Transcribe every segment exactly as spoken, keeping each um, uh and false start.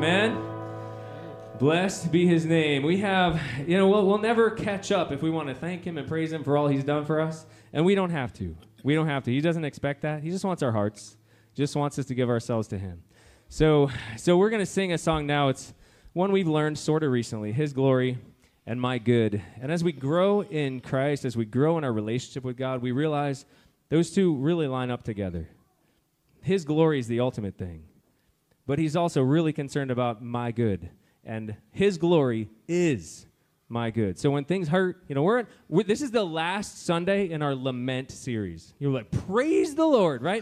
Amen. Blessed be his name. We have, you know, we'll, we'll never catch up if we want to thank him and praise him for all he's done for us. And we don't have to. We don't have to. He doesn't expect that. He just wants our hearts. Just wants us to give ourselves to him. So, so we're going to sing a song now. It's one we've learned sort of recently, His Glory and My Good. And as we grow in Christ, as we grow in our relationship with God, we realize those two really line up together. His glory is the ultimate thing. But he's also really concerned about my good. And his glory is my good. So when things hurt, you know, we're, we're this is the last Sunday in our lament series. You're like, praise the Lord, right?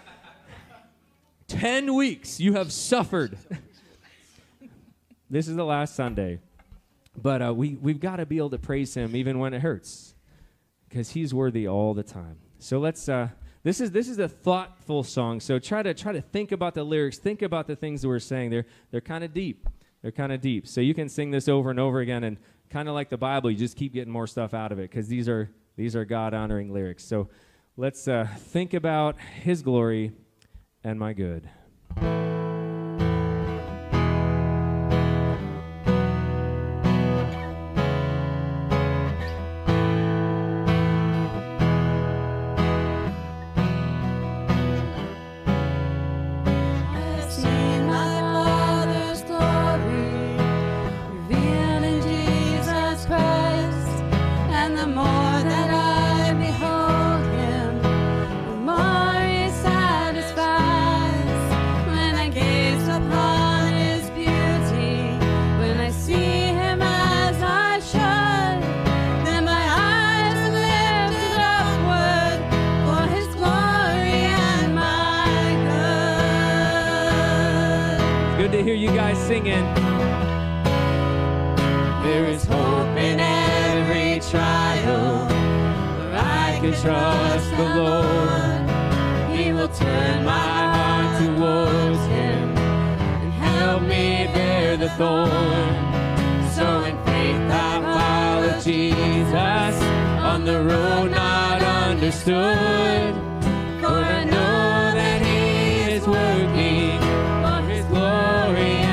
Ten weeks you have suffered. This is the last Sunday. But uh, we, we've got to be able to praise him even when it hurts. Because he's worthy all the time. So let's, uh, this is this is a thoughtful song. So try to try to think about the lyrics. Think about the things that we're saying. They're, they're kind of deep. They're kind of deep. So you can sing this over and over again, and kind of like the Bible, you just keep getting more stuff out of it, because these are these are God-honoring lyrics. So let's uh, think about his glory and my good. Singing. There is hope in every trial, where I can trust the Lord. He will turn my heart towards him and help me bear the thorn. So in faith I follow Jesus on the road not understood, for I know that he is working for his glory.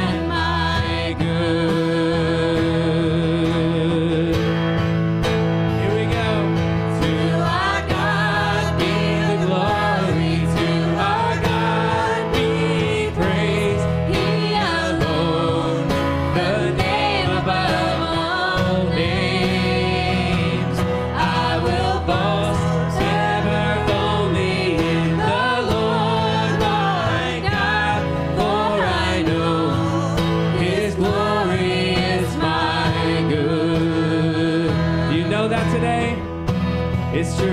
It's true.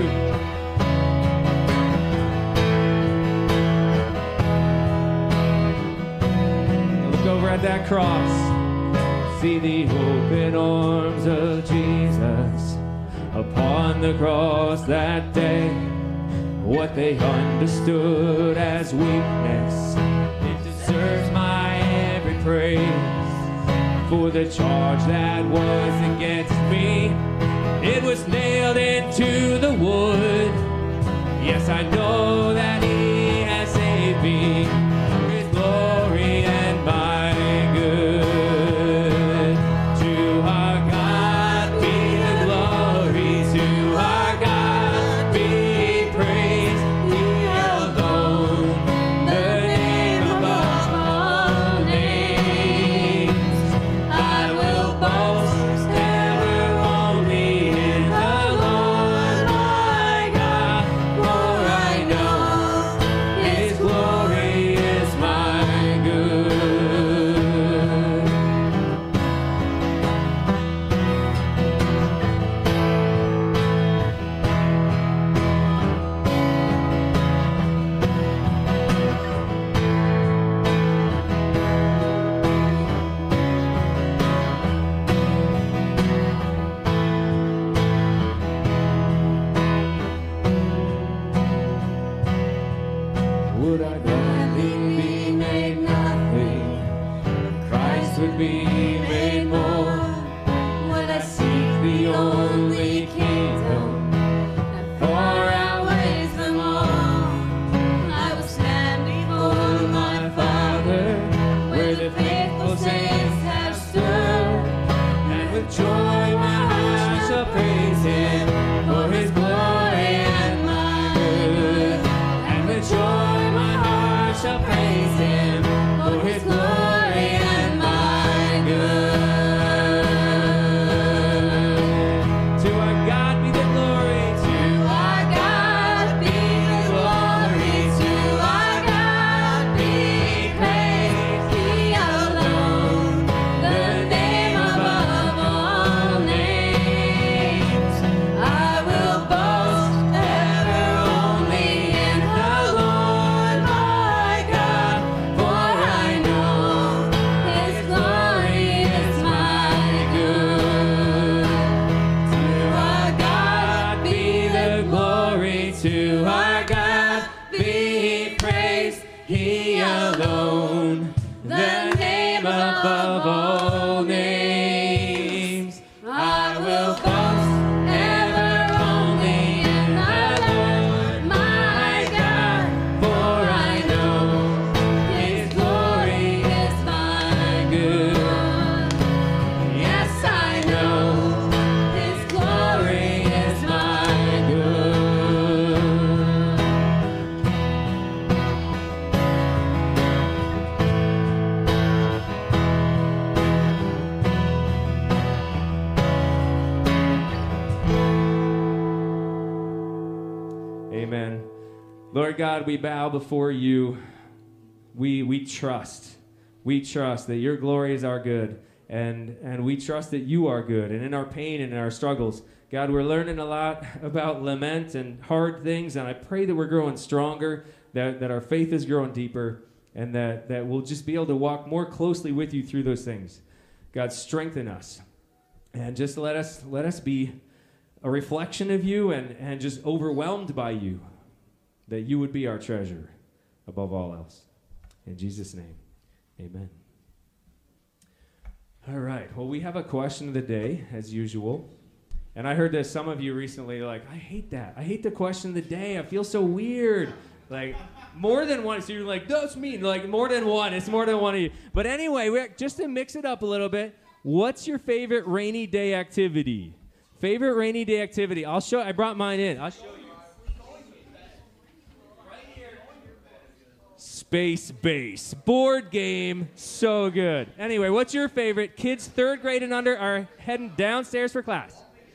Look over at that cross. See the open arms of Jesus upon the cross that day. What they understood as weakness, it deserves my every praise. For the charge that was against me, it was nailed into the wood. Yes, I know that he has saved me for his glory and my good. To our God be the glory, to our God be praise. He alone, the name above all names. I will boast ever only in the Lord my God, for I know his glory is my good. Would I gladly be made nothing? Christ would be made more. Would I seek the only kingdom that far outweighs them all? I will stand before my Father, where the faithful faithful saints have stood, and with joy my heart shall praise him for his glory and my good. And with joy my heart shall praise him for his glory and my good. To our God be the glory, to our God be the glory, to our God be praised, he alone, the name above all names. I will boast ever only in the Lord my God, for I know his glory is my good. To our God be the glory, to our God be praised, he alone, the name above all names. I will boast ever only in the Lord my God, for I know his glory is my good. Yes, I know his glory is my good. Amen. Lord God, we bow before you. We we trust. We trust that your glory is our good. And and we trust that you are good. And in our pain and in our struggles, God, we're learning a lot about lament and hard things. And I pray that we're growing stronger, that, that our faith is growing deeper, and that, that we'll just be able to walk more closely with you through those things. God, strengthen us. And just let us let us be a reflection of you and, and just overwhelmed by you, that you would be our treasure above all else. In Jesus' name, amen. All right, well, we have a question of the day, as usual. And I heard that some of you recently are like, I hate that. I hate the question of the day. I feel so weird. Like, more than one. So you're like, that's mean. Like, more than one. It's more than one of you. But anyway, we're, just to mix it up a little bit, what's your favorite rainy day activity? Favorite rainy day activity. I'll show. I brought mine in. I'll show you. Right here. Space Base board game. So good. Anyway, what's your favorite? Kids third grade and under are heading downstairs for class.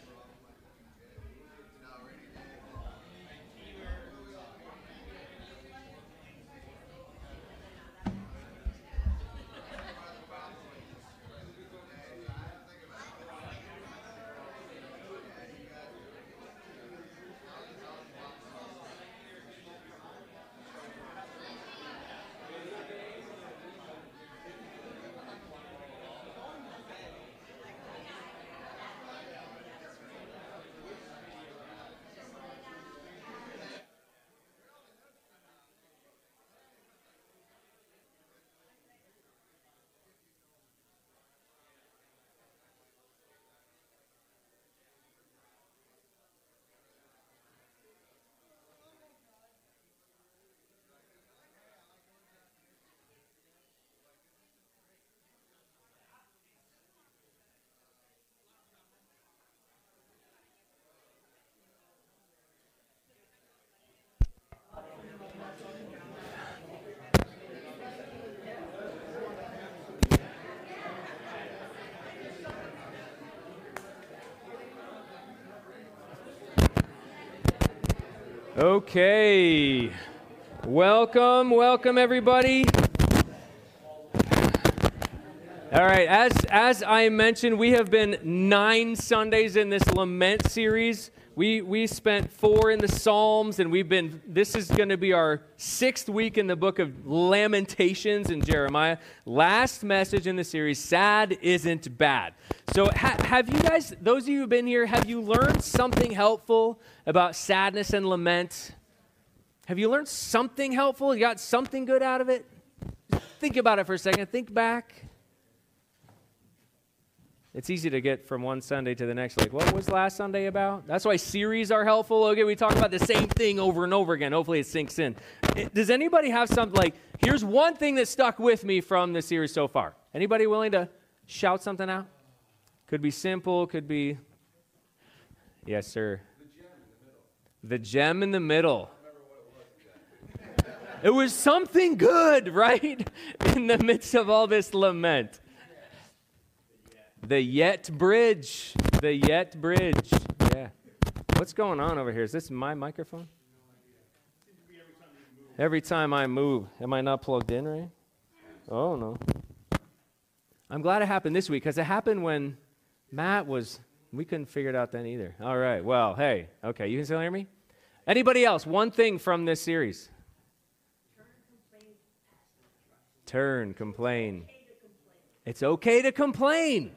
Okay. Welcome, welcome everybody. All right, as as I mentioned, we have been nine Sundays in this lament series. We we spent four in the Psalms, and we've been. This is going to be our sixth week in the book of Lamentations in Jeremiah. Last message in the series: sad isn't bad. So, ha- have you guys, those of you who've been here, have you learned something helpful about sadness and lament? Have you learned something helpful? You got something good out of it? Think about it for a second. Think back. It's easy to get from one Sunday to the next, like, what was last Sunday about? That's why series are helpful. Okay, we talk about the same thing over and over again. Hopefully it sinks in. It, does anybody have something like, here's one thing that stuck with me from the series so far? Anybody willing to shout something out? Could be simple, could be, yes, sir. The gem in the middle. It was something good, right? In the midst of all this lament. The Yet Bridge. The Yet Bridge. Yeah. What's going on over here? Is this my microphone? Every time I move. Am I not plugged in, right? Oh, no. I'm glad it happened this week because it happened when Matt was, we couldn't figure it out then either. All right. Well, hey. Okay. You can still hear me? Anybody else? One thing from this series. Turn, complain. It's okay to complain.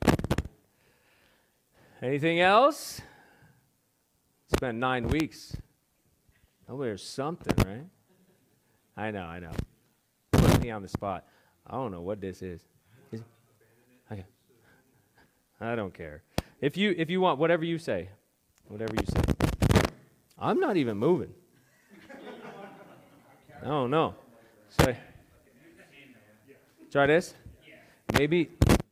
Anything else? It's been nine weeks. Oh, there's something, right? I know, I know. Put me on the spot. I don't know what this is. is okay. I don't care. If you if you want, whatever you say, whatever you say. I'm not even moving. I don't know. So, try this? Maybe.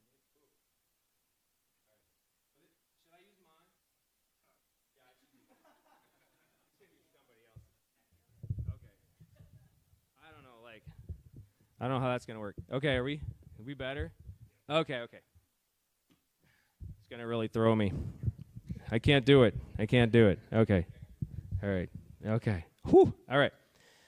I don't know how that's going to work. Okay, are we? Are we better? Okay, okay. It's going to really throw me. I can't do it. I can't do it. Okay. All right. Okay. Whew. All right.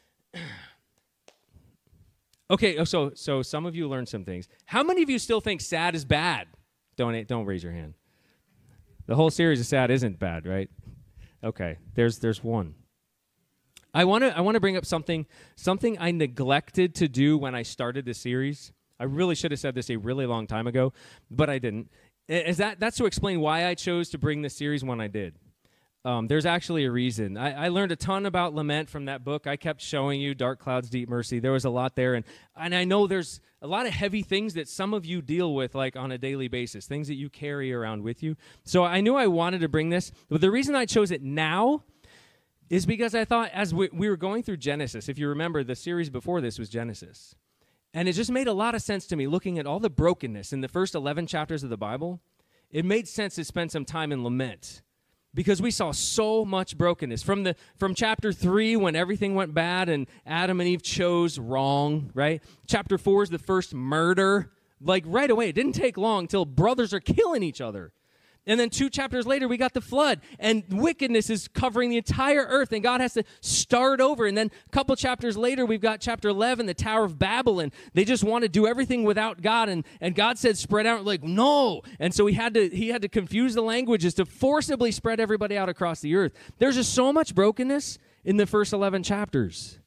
Okay, so so some of you learned some things. How many of you still think sad is bad? Don't don't raise your hand. The whole series of sad isn't bad, right? Okay. There's there's one. I want to I want to bring up something something I neglected to do when I started the series. I really should have said this a really long time ago, but I didn't. Is that that's to explain why I chose to bring this series when I did. Um, there's actually a reason. I, I learned a ton about lament from that book. I kept showing you Dark Clouds, Deep Mercy. There was a lot there, and and I know there's a lot of heavy things that some of you deal with, like on a daily basis, things that you carry around with you. So I knew I wanted to bring this, but the reason I chose it now is because I thought as we, we were going through Genesis, if you remember, the series before this was Genesis. And it just made a lot of sense to me looking at all the brokenness in the first eleven chapters of the Bible. It made sense to spend some time in lament because we saw so much brokenness. From the from chapter three, when everything went bad and Adam and Eve chose wrong, right? Chapter four is the first murder. Like right away, it didn't take long until brothers are killing each other. And then two chapters later, we got the flood, and wickedness is covering the entire earth, and God has to start over. And then a couple chapters later, we've got chapter eleven, the Tower of Babel, and they just want to do everything without God, and, and God said, spread out, like, no. And so he had to he had to confuse the languages to forcibly spread everybody out across the earth. There's just so much brokenness in the first eleven chapters.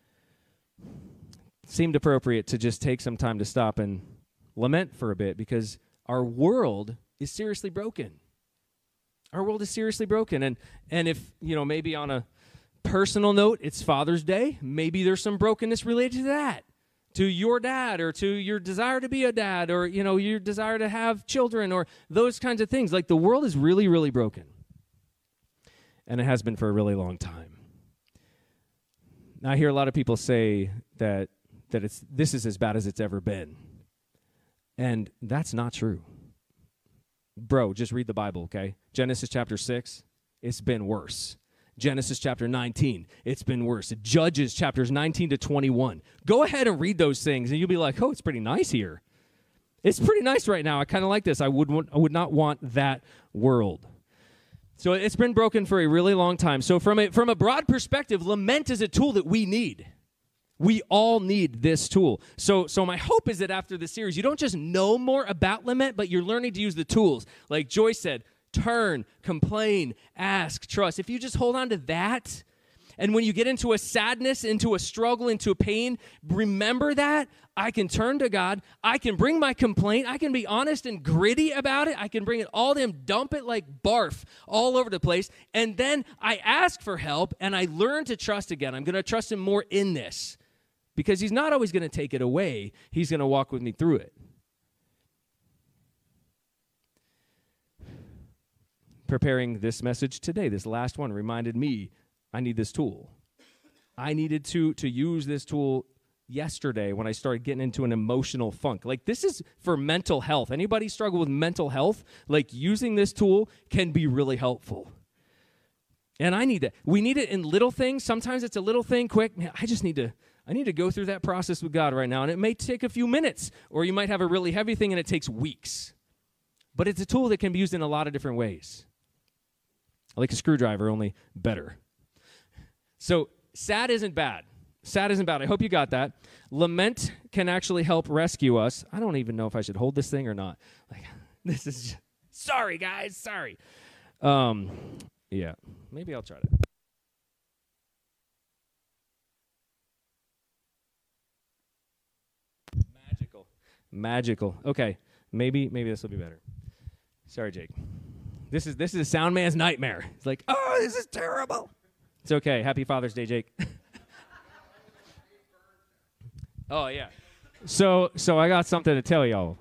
It seemed appropriate to just take some time to stop and lament for a bit, because our world is seriously broken. Our world is seriously broken. And and if, you know, maybe on a personal note, it's Father's Day, maybe there's some brokenness related to that, to your dad, or to your desire to be a dad, or, you know, your desire to have children, or those kinds of things. Like, the world is really, really broken. And it has been for a really long time. Now, I hear a lot of people say that that it's this is as bad as it's ever been. And that's not true. Bro, just read the Bible, okay? Genesis chapter six, it's been worse. Genesis chapter nineteen, it's been worse. Judges chapters nineteen to twenty-one. Go ahead and read those things, and you'll be like, oh, it's pretty nice here. It's pretty nice right now. I kind of like this. I would, want, I would not want that world. So it's been broken for a really long time. So from a, from a broad perspective, lament is a tool that we need. We all need this tool. So so my hope is that after this series, you don't just know more about lament, but you're learning to use the tools. Like Joyce said, turn, complain, ask, trust. If you just hold on to that, and when you get into a sadness, into a struggle, into a pain, remember that. I can turn to God. I can bring my complaint. I can be honest and gritty about it. I can bring it all to him, dump it like barf all over the place. And then I ask for help, and I learn to trust again. I'm going to trust him more in this. Because he's not always going to take it away. He's going to walk with me through it. preparing this message today, this last one, reminded me I need this tool. I needed to, to use this tool yesterday when I started getting into an emotional funk. Like, this is for mental health. Anybody struggle with mental health? Like, using this tool can be really helpful. And I need that. We need it in little things. Sometimes it's a little thing, quick. Man, I just need to, I need to go through that process with God right now. And it may take a few minutes, or you might have a really heavy thing and it takes weeks. But it's a tool that can be used in a lot of different ways. Like a screwdriver, only better. So, sad isn't bad. Sad isn't bad. I hope you got that. Lament can actually help rescue us. I don't even know if I should hold this thing or not. Like, this is just, sorry, guys, sorry. Um, yeah, maybe I'll try to. Magical. Magical. Okay, maybe maybe this will be better. Sorry, Jake. This is this is a sound man's nightmare. It's like, oh, this is terrible. It's okay. Happy Father's Day, Jake. Oh, yeah. So so I got something to tell y'all.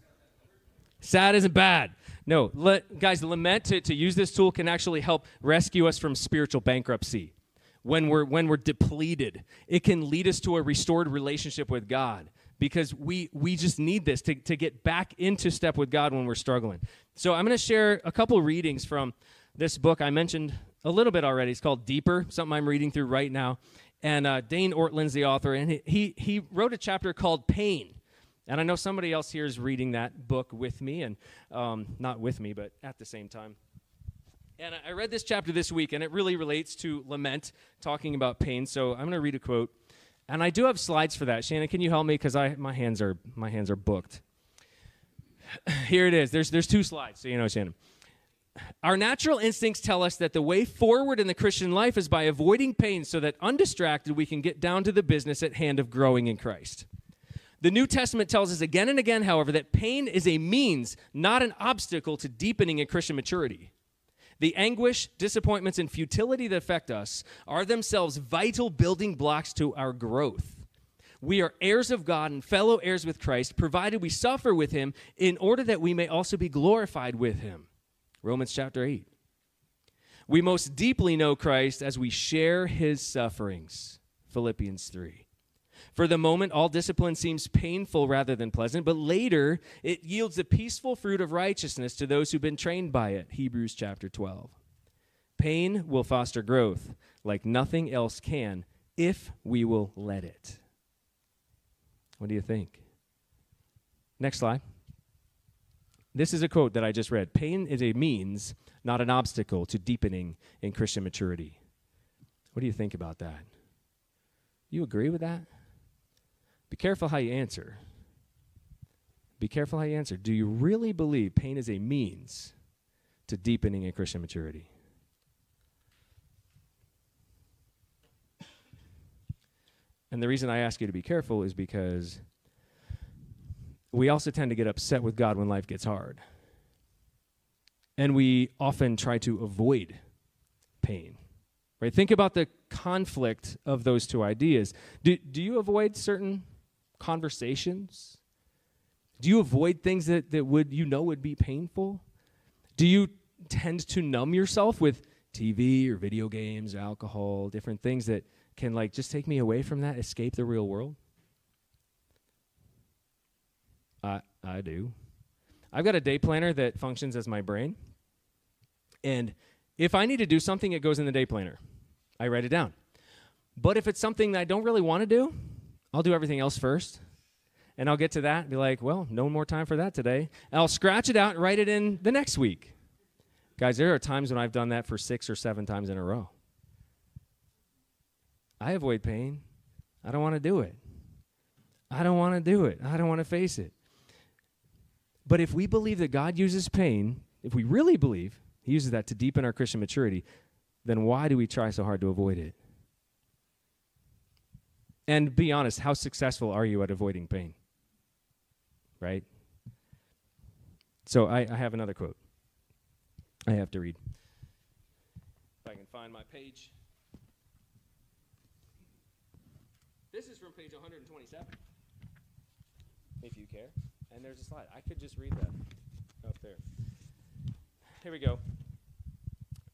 Sad isn't bad. No, let, guys, lament, to, to use this tool, can actually help rescue us from spiritual bankruptcy. When we're, when we're depleted, it can lead us to a restored relationship with God, because we, we just need this to, to get back into step with God when we're struggling. So I'm going to share a couple readings from this book I mentioned a little bit already. It's called Deeper, something I'm reading through right now. And uh, Dane Ortland's the author, and he, he he wrote a chapter called Pain. And I know somebody else here is reading that book with me, and um, not with me, but at the same time. And I read this chapter this week, and it really relates to lament, talking about pain. So I'm going to read a quote, and I do have slides for that. Shannon, can you help me? Because I my hands are my hands are booked. Here it is. There's there's two slides, so you know, Shannon. Our natural instincts tell us that the way forward in the Christian life is by avoiding pain, so that undistracted we can get down to the business at hand of growing in Christ. The New Testament tells us again and again, however, that pain is a means, not an obstacle to deepening in Christian maturity. The anguish, disappointments, and futility that affect us are themselves vital building blocks to our growth. We are heirs of God and fellow heirs with Christ, provided we suffer with him in order that we may also be glorified with him. Romans chapter eight. We most deeply know Christ as we share his sufferings. Philippians three. For the moment, all discipline seems painful rather than pleasant, but later it yields the peaceful fruit of righteousness to those who've been trained by it. Hebrews chapter twelve. Pain will foster growth like nothing else can if we will let it. What do you think? Next slide. This is a quote that I just read. Pain is a means, not an obstacle, to deepening in Christian maturity. What do you think about that? You agree with that? Be careful how you answer. Be careful how you answer. Do you really believe pain is a means to deepening in Christian maturity? And the reason I ask you to be careful is because we also tend to get upset with God when life gets hard. And we often try to avoid pain. Right? Think about the conflict of those two ideas. Do, do you avoid certain conversations? Do you avoid things that, that would you know would be painful? Do you tend to numb yourself with T V or video games or alcohol, different things that can like just take me away from that, escape the real world? I I do. I've got a day planner that functions as my brain. And if I need to do something, it goes in the day planner. I write it down. But if it's something that I don't really want to do, I'll do everything else first. And I'll get to that and be like, well, no more time for that today. And I'll scratch it out and write it in the next week. Guys, there are times when I've done that for six or seven times in a row. I avoid pain. I don't want to do it. I don't want to do it. I don't want to face it. But if we believe that God uses pain, if we really believe he uses that to deepen our Christian maturity, then why do we try so hard to avoid it? And be honest, how successful are you at avoiding pain? Right? So I, I have another quote I have to read. If I can find my page. This is from page one hundred twenty-seven, if you care. And there's a slide. I could just read that up there. Here we go.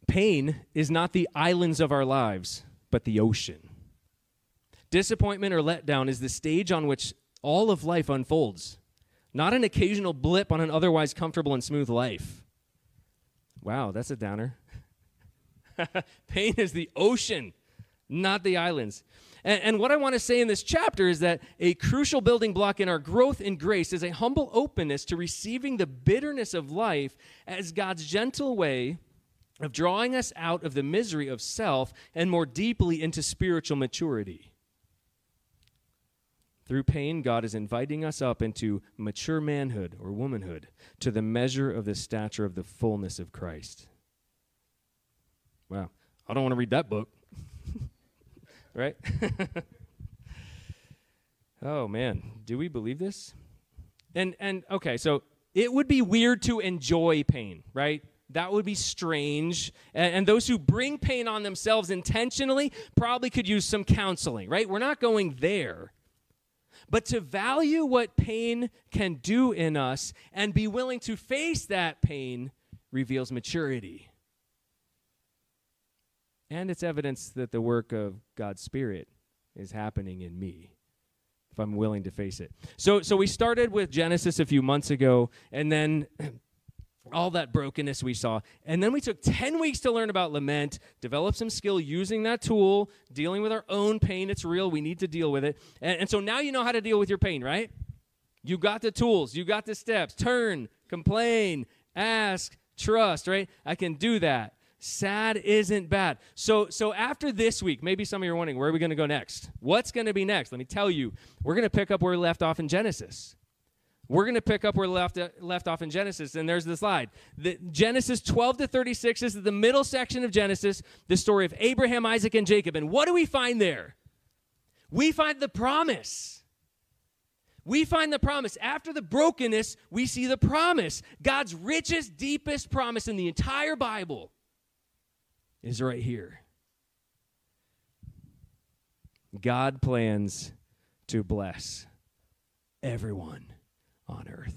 Pain is not the islands of our lives, but the ocean. Disappointment or letdown is the stage on which all of life unfolds, not an occasional blip on an otherwise comfortable and smooth life. Wow, that's a downer. Pain is the ocean, not the islands. And, and what I want to say in this chapter is that a crucial building block in our growth in grace is a humble openness to receiving the bitterness of life as God's gentle way of drawing us out of the misery of self and more deeply into spiritual maturity. Through pain, God is inviting us up into mature manhood or womanhood to the measure of the stature of the fullness of Christ. Wow, I don't want to read that book. Right? Oh, man, do we believe this? And, and okay, so it would be weird to enjoy pain, right? That would be strange. And, and those who bring pain on themselves intentionally probably could use some counseling, right? We're not going there. But to value what pain can do in us and be willing to face that pain reveals maturity. And it's evidence that the work of God's Spirit is happening in me, if I'm willing to face it. So, so we started with Genesis a few months ago, and then all that brokenness we saw. And then we took ten weeks to learn about lament, develop some skill using that tool, dealing with our own pain. It's real. We need to deal with it. And, and so now you know how to deal with your pain, right? You got the tools. You got the steps. Turn, complain, ask, trust, right? I can do that. Sad isn't bad. So so after this week, maybe some of you are wondering, where are we going to go next? What's going to be next? Let me tell you. We're going to pick up where we left off in Genesis. We're going to pick up where we left, uh, left off in Genesis, and there's the slide. The, Genesis twelve to thirty-six is the middle section of Genesis, the story of Abraham, Isaac, and Jacob. And what do we find there? We find the promise. We find the promise. After the brokenness, we see the promise. God's richest, deepest promise in the entire Bible is right here. God plans to bless everyone on earth.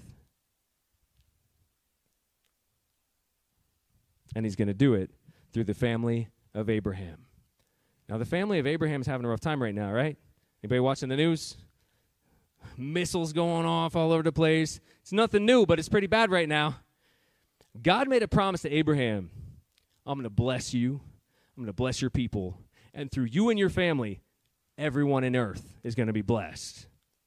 And he's going to do it through the family of Abraham. Now, the family of Abraham is having a rough time right now, right? Anybody watching the news? Missiles going off all over the place. It's nothing new, but it's pretty bad right now. God made a promise to Abraham. I'm going to bless you. I'm going to bless your people. And through you and your family, everyone in earth is going to be blessed.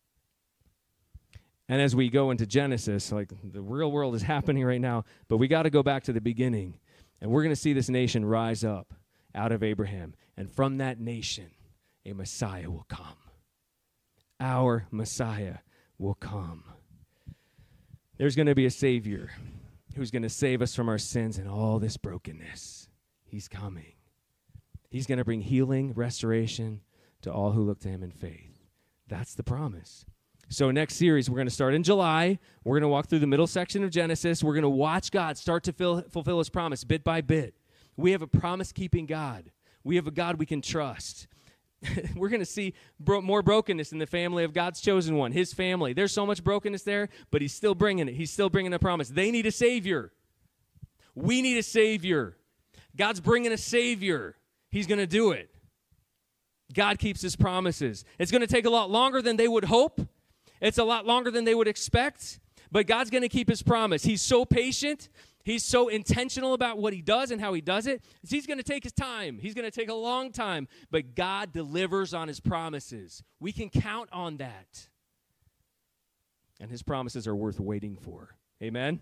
And as we go into Genesis, like the real world is happening right now, but we got to go back to the beginning. And we're going to see this nation rise up out of Abraham. And from that nation, a Messiah will come. Our Messiah will come. There's going to be a Savior who's going to save us from our sins and all this brokenness. He's coming. He's going to bring healing, restoration to all who look to him in faith. That's the promise. So next series, we're going to start in July. We're going to walk through the middle section of Genesis. We're going to watch God start to fill, fulfill his promise bit by bit. We have a promise-keeping God. We have a God we can trust. We're going to see bro- more brokenness in the family of God's chosen one, his family. There's so much brokenness there, but he's still bringing it. He's still bringing the promise. They need a Savior. We need a Savior. God's bringing a Savior. He's going to do it. God keeps his promises. It's going to take a lot longer than they would hope. It's a lot longer than they would expect, but God's going to keep his promise. He's so patient. He's so intentional about what he does and how he does it. He's going to take his time. He's going to take a long time, but God delivers on his promises. We can count on that. And his promises are worth waiting for. Amen?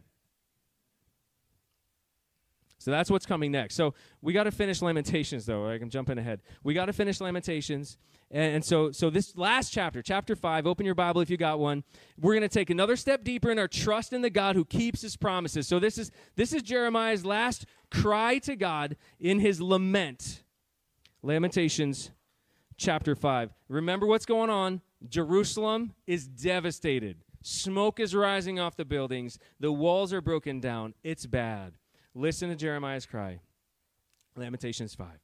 So that's what's coming next. So we got to finish Lamentations, though. Right? I'm jumping ahead. We got to finish Lamentations. And, and so, so this last chapter, chapter five, open your Bible if you got one. We're going to take another step deeper in our trust in the God who keeps his promises. So this is this is Jeremiah's last cry to God in his lament. Lamentations chapter five. Remember what's going on. Jerusalem is devastated. Smoke is rising off the buildings. The walls are broken down. It's bad. Listen to Jeremiah's cry. Lamentations five.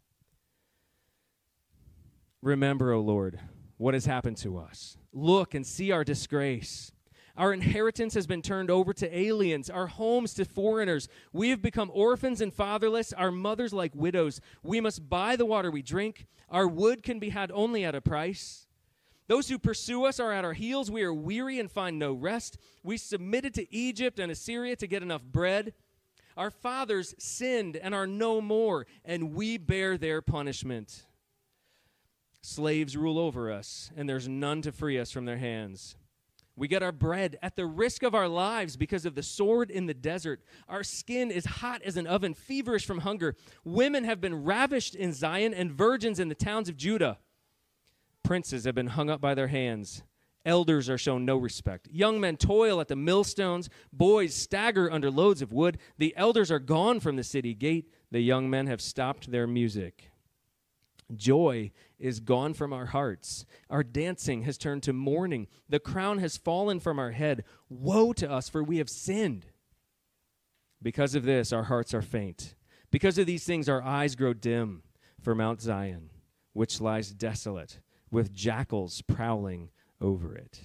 Remember, O Lord, what has happened to us. Look and see our disgrace. Our inheritance has been turned over to aliens, our homes to foreigners. We have become orphans and fatherless, our mothers like widows. We must buy the water we drink. Our wood can be had only at a price. Those who pursue us are at our heels. We are weary and find no rest. We submitted to Egypt and Assyria to get enough bread. Our fathers sinned and are no more, and we bear their punishment. Slaves rule over us, and there's none to free us from their hands. We get our bread at the risk of our lives because of the sword in the desert. Our skin is hot as an oven, feverish from hunger. Women have been ravished in Zion, and virgins in the towns of Judah. Princes have been hung up by their hands. Elders are shown no respect. Young men toil at the millstones. Boys stagger under loads of wood. The elders are gone from the city gate. The young men have stopped their music. Joy is gone from our hearts. Our dancing has turned to mourning. The crown has fallen from our head. Woe to us, for we have sinned. Because of this, our hearts are faint. Because of these things, our eyes grow dim for Mount Zion, which lies desolate, with jackals prowling over it.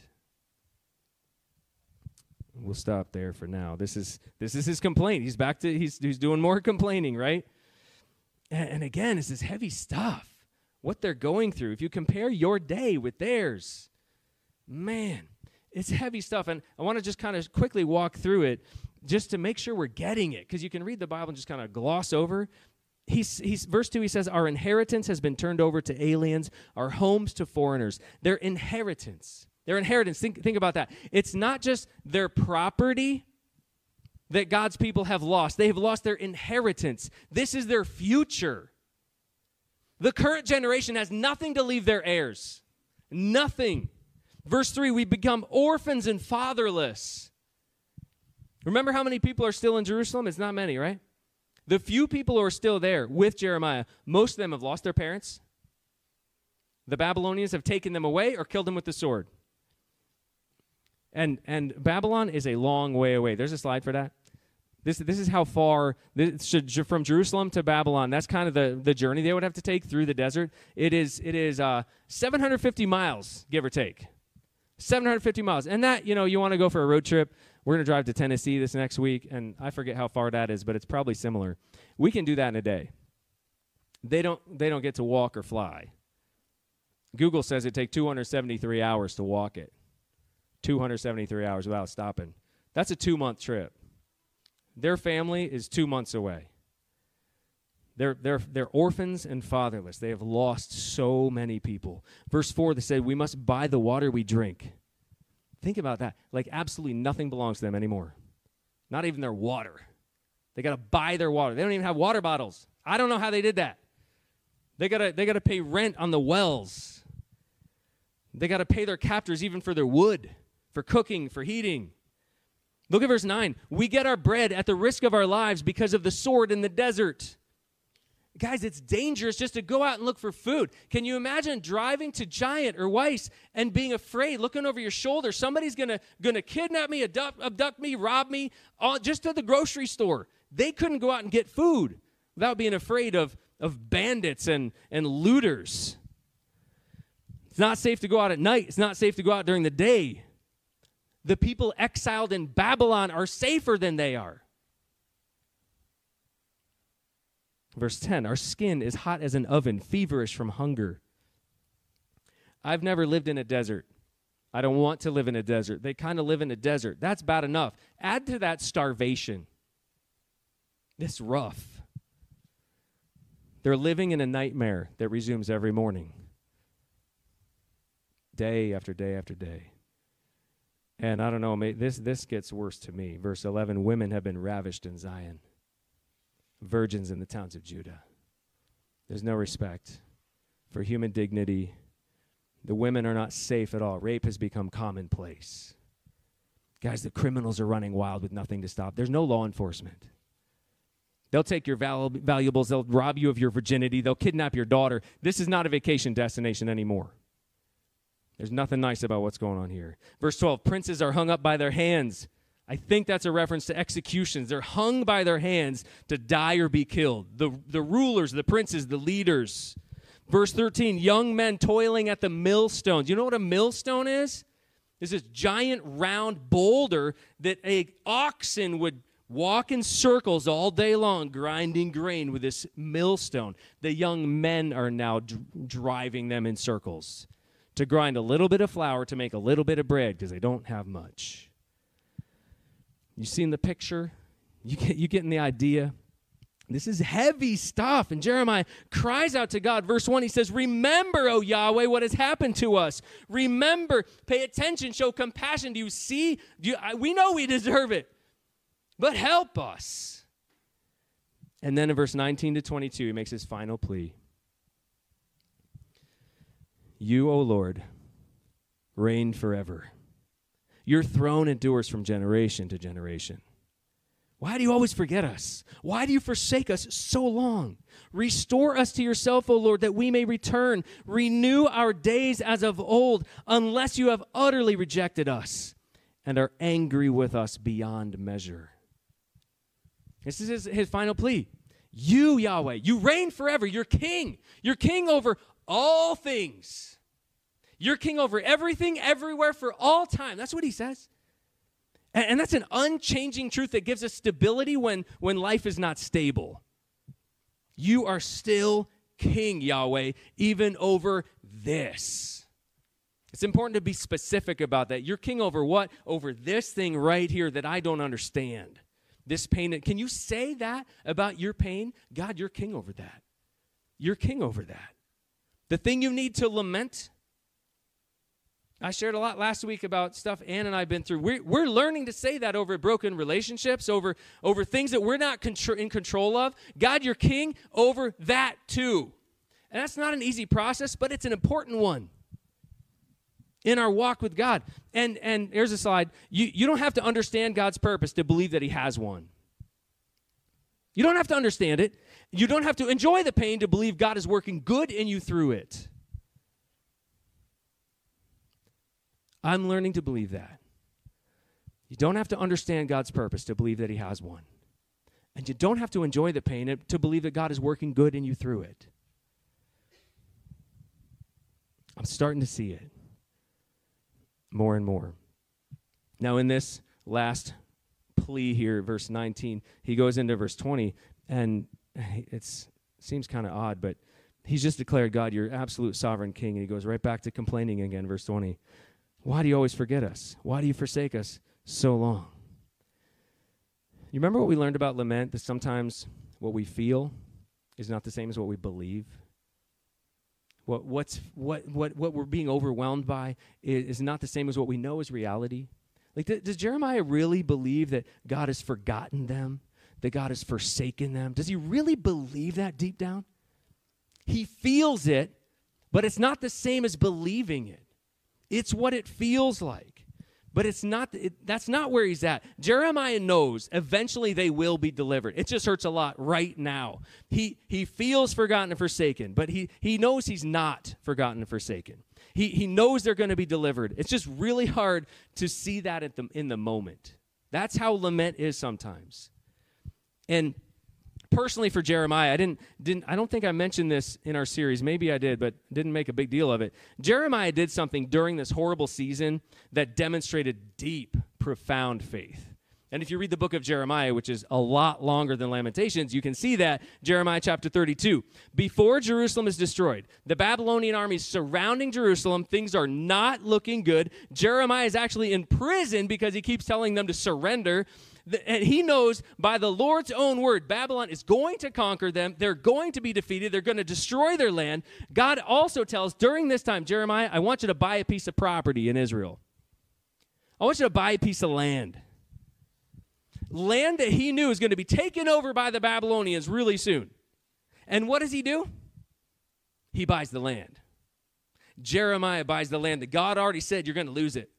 We'll stop there for now. This is this is his complaint. He's back to he's he's doing more complaining, right? And, and again, it's this heavy stuff. What they're going through. If you compare your day with theirs, man, it's heavy stuff. And I want to just kind of quickly walk through it just to make sure we're getting it, because you can read the Bible and just kind of gloss over. He's, he's, verse two, he says, our inheritance has been turned over to aliens, our homes to foreigners. Their inheritance, their inheritance, think, think about that. It's not just their property that God's people have lost. They have lost their inheritance. This is their future. The current generation has nothing to leave their heirs. Nothing. Verse three, we become orphans and fatherless. Remember how many people are still in Jerusalem? It's not many, right? The few people who are still there with Jeremiah, most of them have lost their parents. The Babylonians have taken them away or killed them with the sword. And and Babylon is a long way away. There's a slide for that. This this is how far, this should, from Jerusalem to Babylon, that's kind of the, the journey they would have to take through the desert. It is it is uh, seven hundred fifty miles, give or take. seven hundred fifty miles. And that, you know, you want to go for a road trip. We're going to drive to Tennessee this next week, and I forget how far that is, but it's probably similar. We can do that in a day. They don't they don't get to walk or fly. Google says it takes two hundred seventy-three hours to walk it. two hundred seventy-three hours without stopping. That's a two-month trip. Their family is two months away. They're, they're, they're orphans and fatherless. They have lost so many people. Verse four, they said, we must buy the water we drink. Think about that. Like absolutely nothing belongs to them anymore. Not even their water. They got to buy their water. They don't even have water bottles. I don't know how they did that. They got to they got to pay rent on the wells. They got to pay their captors even for their wood, for cooking, for heating. Look at verse nine. We get our bread at the risk of our lives because of the sword in the desert. Guys, it's dangerous just to go out and look for food. Can you imagine driving to Giant or Weiss and being afraid, looking over your shoulder, somebody's going to gonna kidnap me, abduct, abduct me, rob me, all, just to the grocery store. They couldn't go out and get food without being afraid of, of bandits and, and looters. It's not safe to go out at night. It's not safe to go out during the day. The people exiled in Babylon are safer than they are. Verse ten, our skin is hot as an oven, feverish from hunger. I've never lived in a desert. I don't want to live in a desert. They kind of live in a desert. That's bad enough. Add to that starvation. It's rough. They're living in a nightmare that resumes every morning. Day after day after day. And I don't know, this, this gets worse to me. Verse eleven, women have been ravished in Zion. Virgins in the towns of Judah. There's no respect for human dignity. The women are not safe at all. Rape has become commonplace. Guys, the criminals are running wild with nothing to stop. There's no law enforcement. They'll take your val- valuables. They'll rob you of your virginity. They'll kidnap your daughter. This is not a vacation destination anymore. There's nothing nice about what's going on here. Verse twelve, princes are hung up by their hands. I think that's a reference to executions. They're hung by their hands to die or be killed. The, the rulers, the princes, the leaders. Verse thirteen, young men toiling at the millstones. You know what a millstone is? There's this giant round boulder that a oxen would walk in circles all day long, grinding grain with this millstone. The young men are now d- driving them in circles to grind a little bit of flour to make a little bit of bread because they don't have much. You seen the picture? You get, you getting the idea? This is heavy stuff. And Jeremiah cries out to God. Verse one, he says, remember, O Yahweh, what has happened to us. Remember, pay attention, show compassion. Do you see? Do you, I, we know we deserve it, but help us. And then in verse nineteen to twenty-two, he makes his final plea. You, O Lord, reign forever. Your throne endures from generation to generation. Why do you always forget us? Why do you forsake us so long? Restore us to yourself, O Lord, that we may return. Renew our days as of old, unless you have utterly rejected us and are angry with us beyond measure. This is his, his final plea. You, Yahweh, you reign forever. You're king. You're king over all things. You're king over everything, everywhere, for all time. That's what he says. And, and that's an unchanging truth that gives us stability when, when life is not stable. You are still king, Yahweh, even over this. It's important to be specific about that. You're king over what? Over this thing right here that I don't understand. This pain. Can you say that about your pain? God, you're king over that. You're king over that. The thing you need to lament. I shared a lot last week about stuff Ann and I have been through. We're, we're learning to say that over broken relationships, over, over things that we're not contr- in control of. God, you're king over that too. And that's not an easy process, but it's an important one in our walk with God. And and here's a slide. You, you don't have to understand God's purpose to believe that he has one. You don't have to understand it. You don't have to enjoy the pain to believe God is working good in you through it. I'm learning to believe that. You don't have to understand God's purpose to believe that he has one. And you don't have to enjoy the pain to believe that God is working good in you through it. I'm starting to see it more and more. Now, in this last plea here, verse nineteen, he goes into verse twenty, and it seems kind of odd, but he's just declared, God, you're absolute sovereign king, and he goes right back to complaining again, verse twenty. Why do you always forget us? Why do you forsake us so long? You remember what we learned about lament, that sometimes what we feel is not the same as what we believe? What what's what what what we're being overwhelmed by is, is not the same as what we know is reality. Like, th- does Jeremiah really believe that God has forgotten them, that God has forsaken them? Does he really believe that deep down? He feels it, but it's not the same as believing it. It's what it feels like, but it's not. It, that's not where he's at. Jeremiah knows eventually they will be delivered. It just hurts a lot right now. He he feels forgotten and forsaken, but he he knows he's not forgotten and forsaken. He he knows they're going to be delivered. It's just really hard to see that at the in the moment. That's how lament is sometimes. And personally, for Jeremiah, I didn't didn't I don't think I mentioned this in our series. Maybe I did, but didn't make a big deal of it. Jeremiah did something during this horrible season that demonstrated deep, profound faith. And if you read the book of Jeremiah, which is a lot longer than Lamentations, you can see that. Jeremiah chapter thirty-two. Before Jerusalem is destroyed, the Babylonian army is surrounding Jerusalem. Things are not looking good. Jeremiah is actually in prison because he keeps telling them to surrender. And he knows by the Lord's own word, Babylon is going to conquer them. They're going to be defeated. They're going to destroy their land. God also tells, during this time, Jeremiah, I want you to buy a piece of property in Israel. I want you to buy a piece of land. Land that he knew was going to be taken over by the Babylonians really soon. And what does he do? He buys the land. Jeremiah buys the land that God already said you're going to lose it.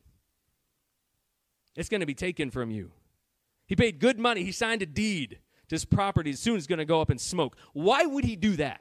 It's going to be taken from you. He paid good money. He signed a deed to his property. As soon as it's going to go up in smoke. Why would he do that?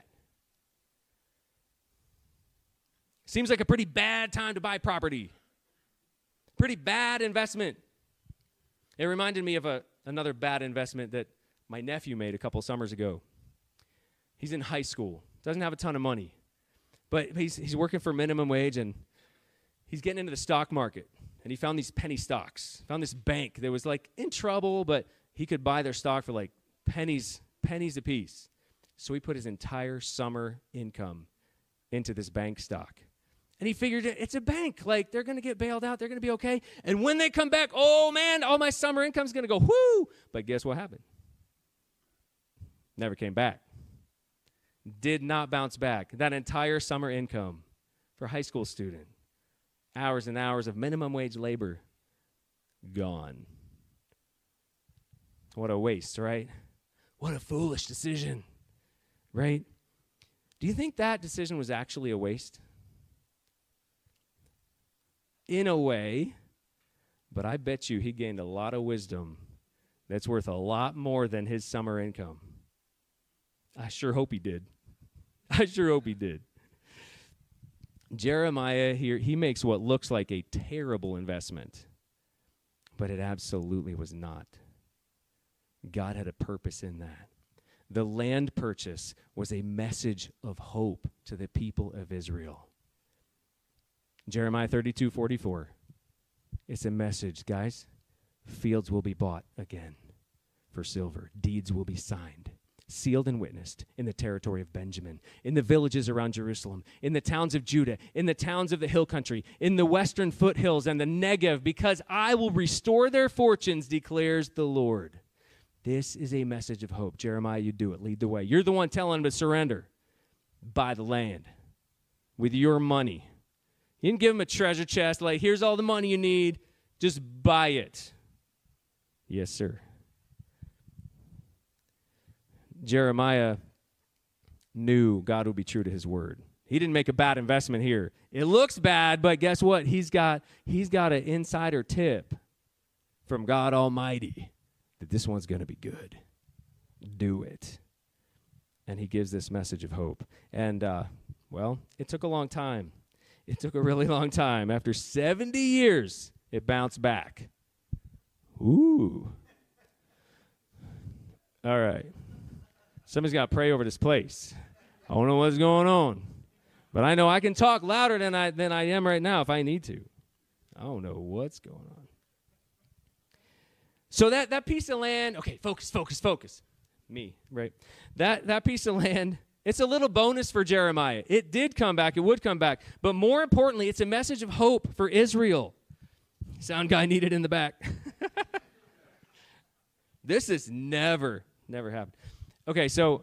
Seems like a pretty bad time to buy property. Pretty bad investment. It reminded me of a, another bad investment that my nephew made a couple summers ago. He's in high school. Doesn't have a ton of money. But he's, he's working for minimum wage, and he's getting into the stock market. and he found these penny stocks. Found this bank that was like in trouble, but he could buy their stock for like pennies, pennies a piece. So he put his entire summer income into this bank stock. And he figured it's a bank. Like, they're going to get bailed out. They're going to be okay. And when they come back, oh, man, all my summer income's going to go, whoo. But guess what happened? Never came back. Did not bounce back. That entire summer income for a high school student, hours and hours of minimum wage labor, gone. What a waste, right? What a foolish decision, right? Do you think that decision was actually a waste? In a way, but I bet you he gained a lot of wisdom that's worth a lot more than his summer income. I sure hope he did. I sure hope he did. Jeremiah here, he makes what looks like a terrible investment, but it absolutely was not. God had a purpose in that. The land purchase was a message of hope to the people of Israel. Jeremiah thirty-two forty-four. It's a message, guys. Fields will be bought again for silver. Deeds will be signed, sealed and witnessed in the territory of Benjamin, in the villages around Jerusalem, in the towns of Judah, in the towns of the hill country, in the western foothills and the Negev, because I will restore their fortunes, declares the Lord. This is a message of hope. Jeremiah, you do it. Lead the way. You're the one telling them to surrender. Buy the land with your money. You didn't give them a treasure chest like, here's all the money you need. Just buy it. Yes, sir. Jeremiah knew God would be true to his word. He didn't make a bad investment here. It looks bad, but guess what? He's got, he's got an insider tip from God Almighty that this one's going to be good. Do it. And he gives this message of hope. And, uh, well, it took a long time. It took a really long time. After seventy years, it bounced back. Ooh. All right. Somebody's got to pray over this place. I don't know what's going on. But I know I can talk louder than I, than I am right now if I need to. I don't know what's going on. So that, that piece of land, okay, focus, focus, focus. Me, right? That, that piece of land, it's a little bonus for Jeremiah. It did come back. It would come back. But more importantly, it's a message of hope for Israel. Sound guy needed in the back. This has never, never happened. Okay, so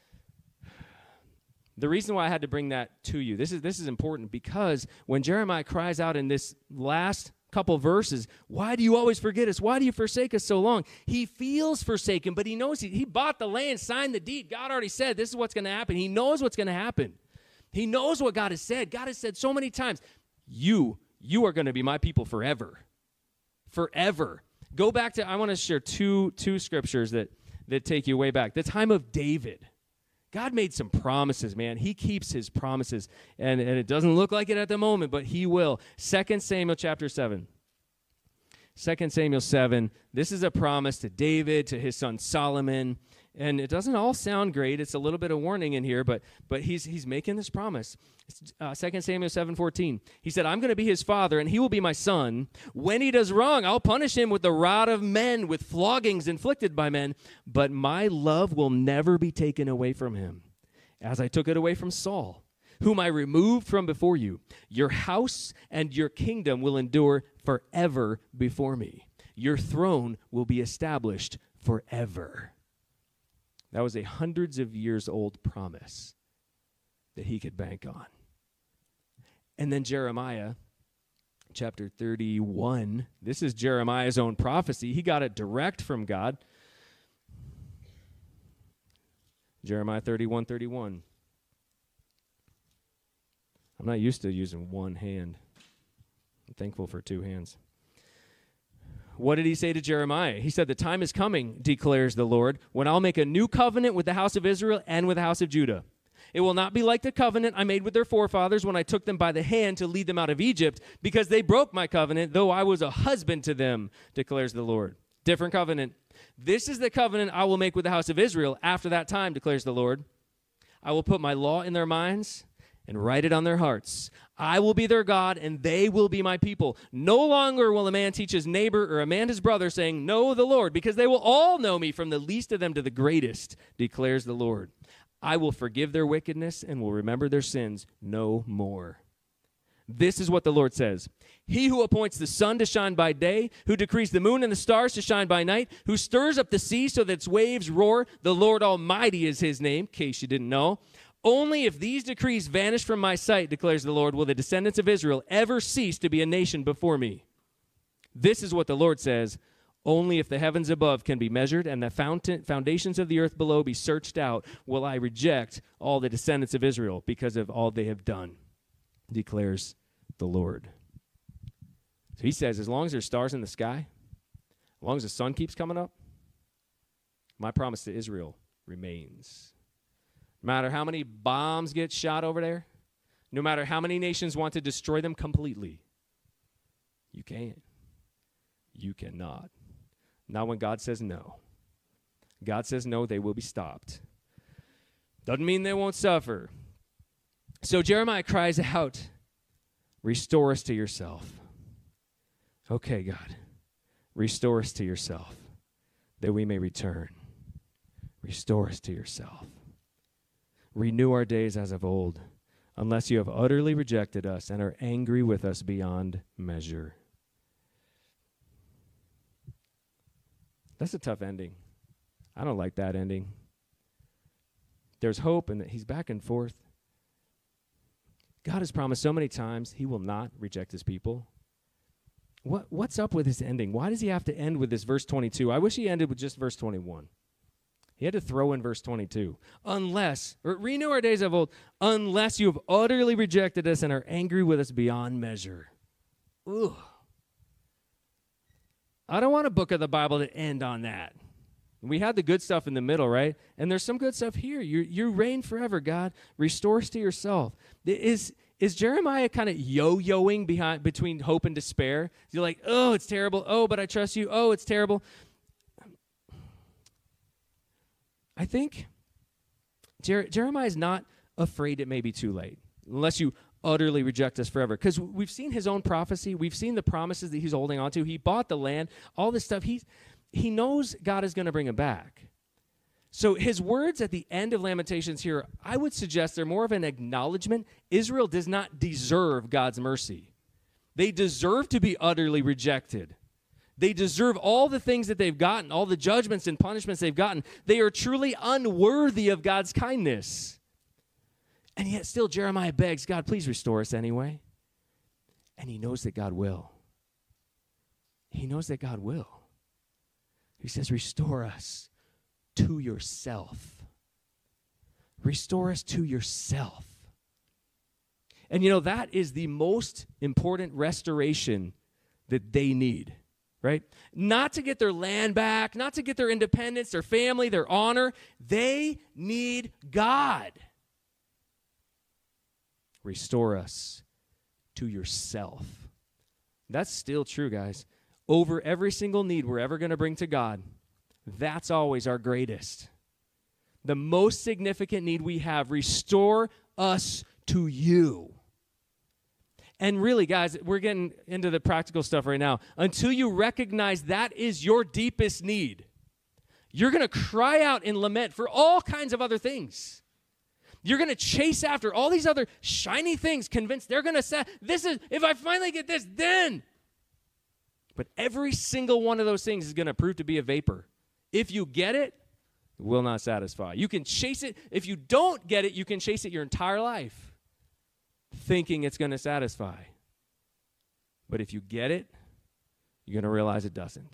the reason why I had to bring that to you, this is this is important because when Jeremiah cries out in this last couple verses, why do you always forget us? Why do you forsake us so long? He feels forsaken, but he knows he, he bought the land, signed the deed. God already said this is what's going to happen. He knows what's going to happen. He knows what God has said. God has said so many times, you, you are going to be my people forever. Forever. Go back to, I want to share two, two scriptures that, that take you way back. The time of David. God made some promises, man. He keeps his promises, and, and it doesn't look like it at the moment, but he will. Second Samuel chapter seven. Second Samuel seven. This is a promise to David, to his son Solomon, and it doesn't all sound great. It's a little bit of warning in here, but but he's he's making this promise. Uh, Second Samuel seven fourteen. He said, I'm going to be his father, and he will be my son. When he does wrong, I'll punish him with the rod of men, with floggings inflicted by men, but my love will never be taken away from him, as I took it away from Saul, whom I removed from before you. Your house and your kingdom will endure forever before me. Your throne will be established forever. That was a hundreds of years old promise that he could bank on. And then Jeremiah chapter thirty-one, this is Jeremiah's own prophecy. He got it direct from God. Jeremiah thirty-one thirty-one. I'm not used to using one hand. I'm thankful for two hands. What did he say to Jeremiah? He said, the time is coming, declares the Lord, when I'll make a new covenant with the house of Israel and with the house of Judah. It will not be like the covenant I made with their forefathers when I took them by the hand to lead them out of Egypt, because they broke my covenant, though I was a husband to them, declares the Lord. Different covenant. This is the covenant I will make with the house of Israel after that time, declares the Lord. I will put my law in their minds and write it on their hearts. I will be their God, and they will be my people. No longer will a man teach his neighbor or a man his brother, saying, know the Lord, because they will all know me, from the least of them to the greatest, declares the Lord. I will forgive their wickedness and will remember their sins no more. This is what the Lord says. He who appoints the sun to shine by day, who decrees the moon and the stars to shine by night, who stirs up the sea so that its waves roar, the Lord Almighty is his name, in case you didn't know. Only if these decrees vanish from my sight, declares the Lord, will the descendants of Israel ever cease to be a nation before me. This is what the Lord says. Only if the heavens above can be measured and the fountain, foundations of the earth below be searched out, will I reject all the descendants of Israel because of all they have done, declares the Lord. So he says, as long as there's stars in the sky, as long as the sun keeps coming up, my promise to Israel remains. No matter how many bombs get shot over there, no matter how many nations want to destroy them completely, you can't. You cannot. Not when God says no. God says no, they will be stopped. Doesn't mean they won't suffer. So Jeremiah cries out, restore us to yourself. Okay, God, restore us to yourself, that we may return. Restore us to yourself. Renew our days as of old, unless you have utterly rejected us and are angry with us beyond measure. That's a tough ending. I don't like that ending. There's hope, and he's back and forth. God has promised so many times he will not reject his people. What, what's up with his ending? Why does he have to end with this verse twenty-two? I wish he ended with just verse twenty-one. He had to throw in verse twenty-two. Unless, or renew our days of old, unless you have utterly rejected us and are angry with us beyond measure. Ugh. I don't want a book of the Bible to end on that. We had the good stuff in the middle, right? And there's some good stuff here. You you reign forever, God. Restore us to yourself. Is, is Jeremiah kind of yo-yoing behind between hope and despair? You're like, oh, it's terrible. Oh, but I trust you. Oh, it's terrible. I think Jer- Jeremiah is not afraid it may be too late, unless you utterly reject us forever. Because we've seen his own prophecy. We've seen the promises that he's holding on to. He bought the land, all this stuff. He's, he knows God is going to bring him back. So his words at the end of Lamentations here, I would suggest they're more of an acknowledgement. Israel does not deserve God's mercy. They deserve to be utterly rejected. They deserve all the things that they've gotten, all the judgments and punishments they've gotten. They are truly unworthy of God's kindness. And yet still Jeremiah begs, God, please restore us anyway. And he knows that God will. He knows that God will. He says, restore us to yourself. Restore us to yourself. And you know, that is the most important restoration that they need. Right? Not to get their land back, not to get their independence, their family, their honor. They need God. Restore us to yourself. That's still true, guys. Over every single need we're ever going to bring to God, that's always our greatest. The most significant need we have, restore us to you. And really, guys, we're getting into the practical stuff right now. Until you recognize that is your deepest need, you're going to cry out and lament for all kinds of other things. You're going to chase after all these other shiny things, convinced they're going to say, this is, if I finally get this, then. But every single one of those things is going to prove to be a vapor. If you get it, it will not satisfy. You can chase it. If you don't get it, you can chase it your entire life, thinking it's going to satisfy. But if you get it, you're going to realize it doesn't.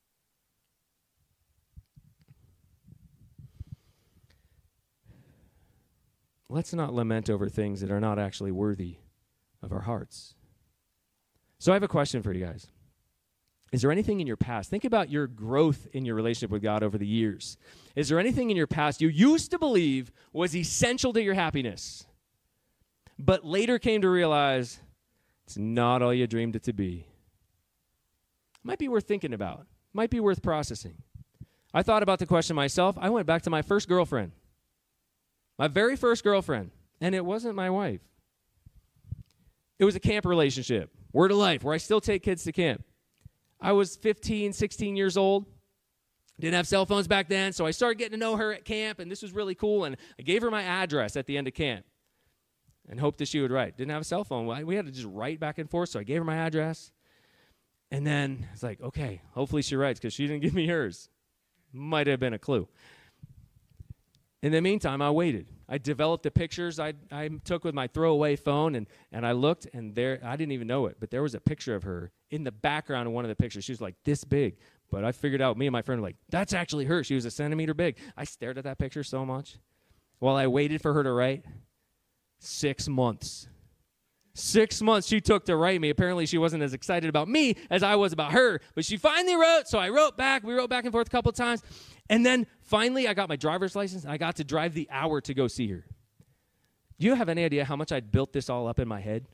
Let's not lament over things that are not actually worthy of our hearts. So I have a question for you guys. Is there anything in your past? Think about your growth in your relationship with God over the years. Is there anything in your past you used to believe was essential to your happiness, but later came to realize it's not all you dreamed it to be? Might be worth thinking about. Might be worth processing. I thought about the question myself. I went back to my first girlfriend. My very first girlfriend. And it wasn't my wife. It was a camp relationship, Word of Life, where I still take kids to camp. I was fifteen, sixteen years old. Didn't have cell phones back then, so I started getting to know her at camp, and this was really cool, and I gave her my address at the end of camp and hoped that she would write. Didn't have a cell phone. We had to just write back and forth, so I gave her my address. And then it's like, okay, hopefully she writes because she didn't give me hers. Might have been a clue. In the meantime, I waited. I developed the pictures I, I took with my throwaway phone, and, and I looked, and there, I didn't even know it, but there was a picture of her in the background of one of the pictures. She was like this big, but I figured out, me and my friend were like, that's actually her. She was a centimeter big. I stared at that picture so much while I waited for her to write. Six months. Six months she took to write me. Apparently she wasn't as excited about me as I was about her, but she finally wrote, so I wrote back. We wrote back and forth a couple of times, and then finally I got my driver's license. I got to drive the hour to go see her. Do you have any idea how much I'd built this all up in my head?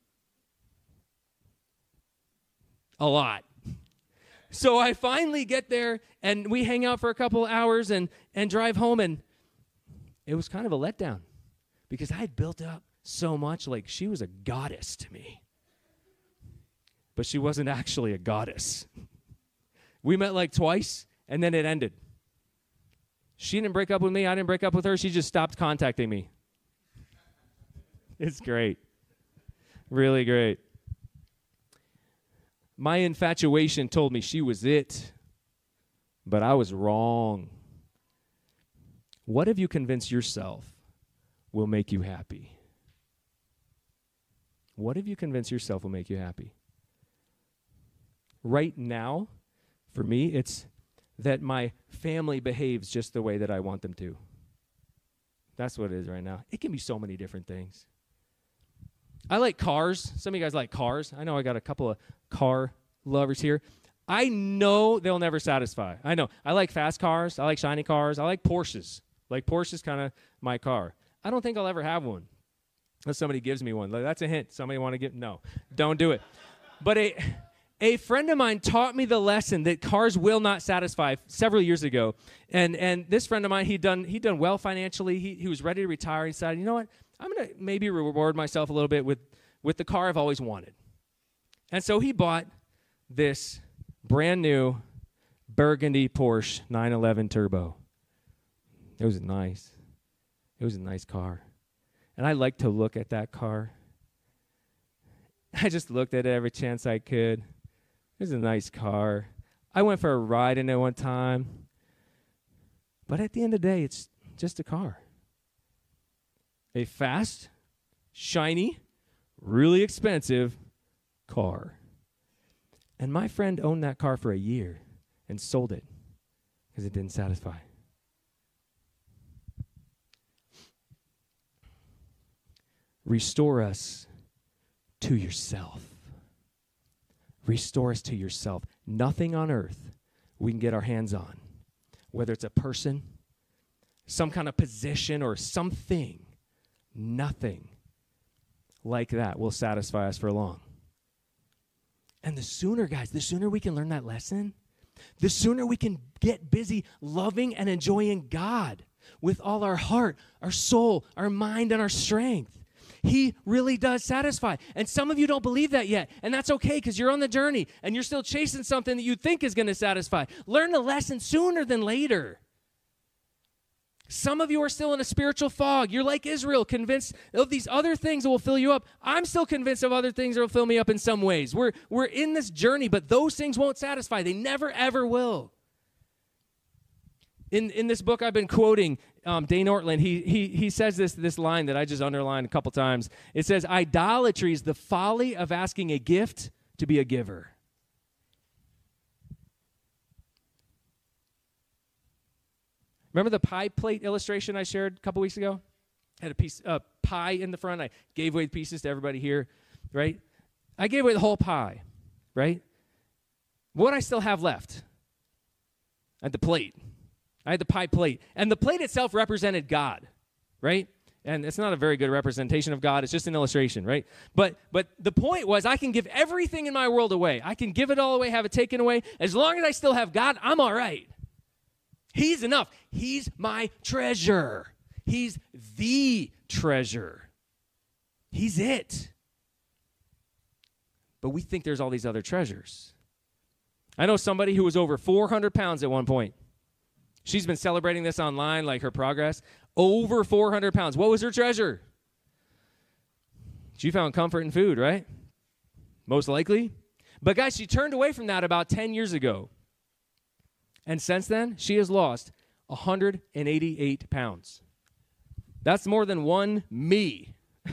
A lot. So I finally get there, and we hang out for a couple of hours and, and drive home, and it was kind of a letdown because I had built up so much, like she was a goddess to me. But she wasn't actually a goddess. We met like twice, and then it ended. She didn't break up with me. I didn't break up with her. She just stopped contacting me. It's great. Really great. My infatuation told me she was it, but I was wrong. What have you convinced yourself will make you happy? What have you convinced yourself will make you happy? Right now, for me, it's that my family behaves just the way that I want them to. That's what it is right now. It can be so many different things. I like cars. Some of you guys like cars. I know I got a couple of car lovers here. I know they'll never satisfy. I know. I like fast cars. I like shiny cars. I like Porsches. Like Porsche's kind of my car. I don't think I'll ever have one. Unless somebody gives me one. Like, that's a hint. Somebody want to give? No, don't do it. But a a friend of mine taught me the lesson that cars will not satisfy several years ago. And and this friend of mine, he'd done he'd done well financially. He he was ready to retire. He decided, you know what? I'm going to maybe reward myself a little bit with, with the car I've always wanted. And so he bought this brand new burgundy Porsche nine eleven Turbo. It was nice. It was a nice car. And I like to look at that car. I just looked at it every chance I could. It was a nice car. I went for a ride in it one time. But at the end of the day, it's just a car. A fast, shiny, really expensive car. And my friend owned that car for a year and sold it because it didn't satisfy. Restore us to yourself. Restore us to yourself. Nothing on earth we can get our hands on, whether it's a person, some kind of position, or something, nothing like that will satisfy us for long. And the sooner, guys, the sooner we can learn that lesson, the sooner we can get busy loving and enjoying God with all our heart, our soul, our mind, and our strength. He really does satisfy. And some of you don't believe that yet. And that's okay because you're on the journey and you're still chasing something that you think is going to satisfy. Learn the lesson sooner than later. Some of you are still in a spiritual fog. You're like Israel, convinced of these other things that will fill you up. I'm still convinced of other things that will fill me up in some ways. We're, we're in this journey, but those things won't satisfy. They never, ever will. In in this book I've been quoting, um, Dane Ortland, he, he, he says this, this line that I just underlined a couple times. It says, idolatry is the folly of asking a gift to be a giver. Remember the pie plate illustration I shared a couple weeks ago? I had a piece of uh, pie in the front. I gave away the pieces to everybody here, right? I gave away the whole pie, right? What I still have left? I had the plate. I had the pie plate. And the plate itself represented God, right? And it's not a very good representation of God. It's just an illustration, right? But but the point was I can give everything in my world away. I can give it all away, have it taken away. As long as I still have God, I'm all right. He's enough. He's my treasure. He's the treasure. He's it. but we think there's all these other treasures. I know somebody who was over four hundred pounds at one point. She's been celebrating this online, like her progress. Over four hundred pounds. What was her treasure? She found comfort in food, right? Most likely. But guys, she turned away from that about ten years ago. And since then, she has lost one hundred eighty-eight pounds. That's more than one me.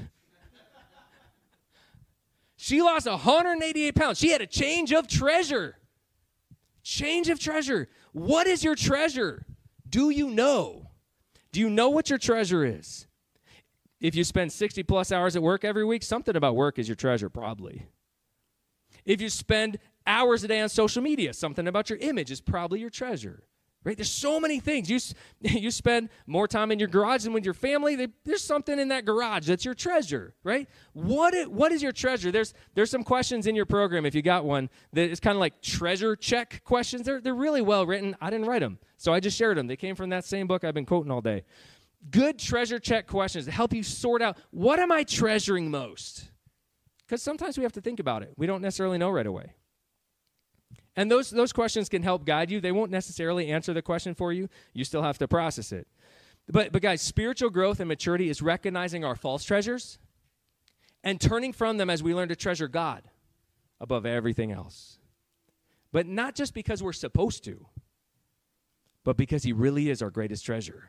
She lost one hundred eighty-eight pounds. She had a change of treasure. Change of treasure. What is your treasure? Do you know? Do you know what your treasure is? If you spend sixty plus hours at work every week, something about work is your treasure, probably. If you spend hours a day on social media, something about your image is probably your treasure. Right? There's so many things. You, you spend more time in your garage than with your family. They, there's something in that garage that's your treasure, right? What is, what is your treasure? There's there's some questions in your program, if you got one, that is kind of like treasure check questions. They're, they're really well written. I didn't write them, so I just shared them. They came from that same book I've been quoting all day. Good treasure check questions to help you sort out, what am I treasuring most? Because sometimes we have to think about it. We don't necessarily know right away. And those, those questions can help guide you. They won't necessarily answer the question for you. You still have to process it. But, but guys, spiritual growth and maturity is recognizing our false treasures and turning from them as we learn to treasure God above everything else. But not just because we're supposed to, but because he really is our greatest treasure.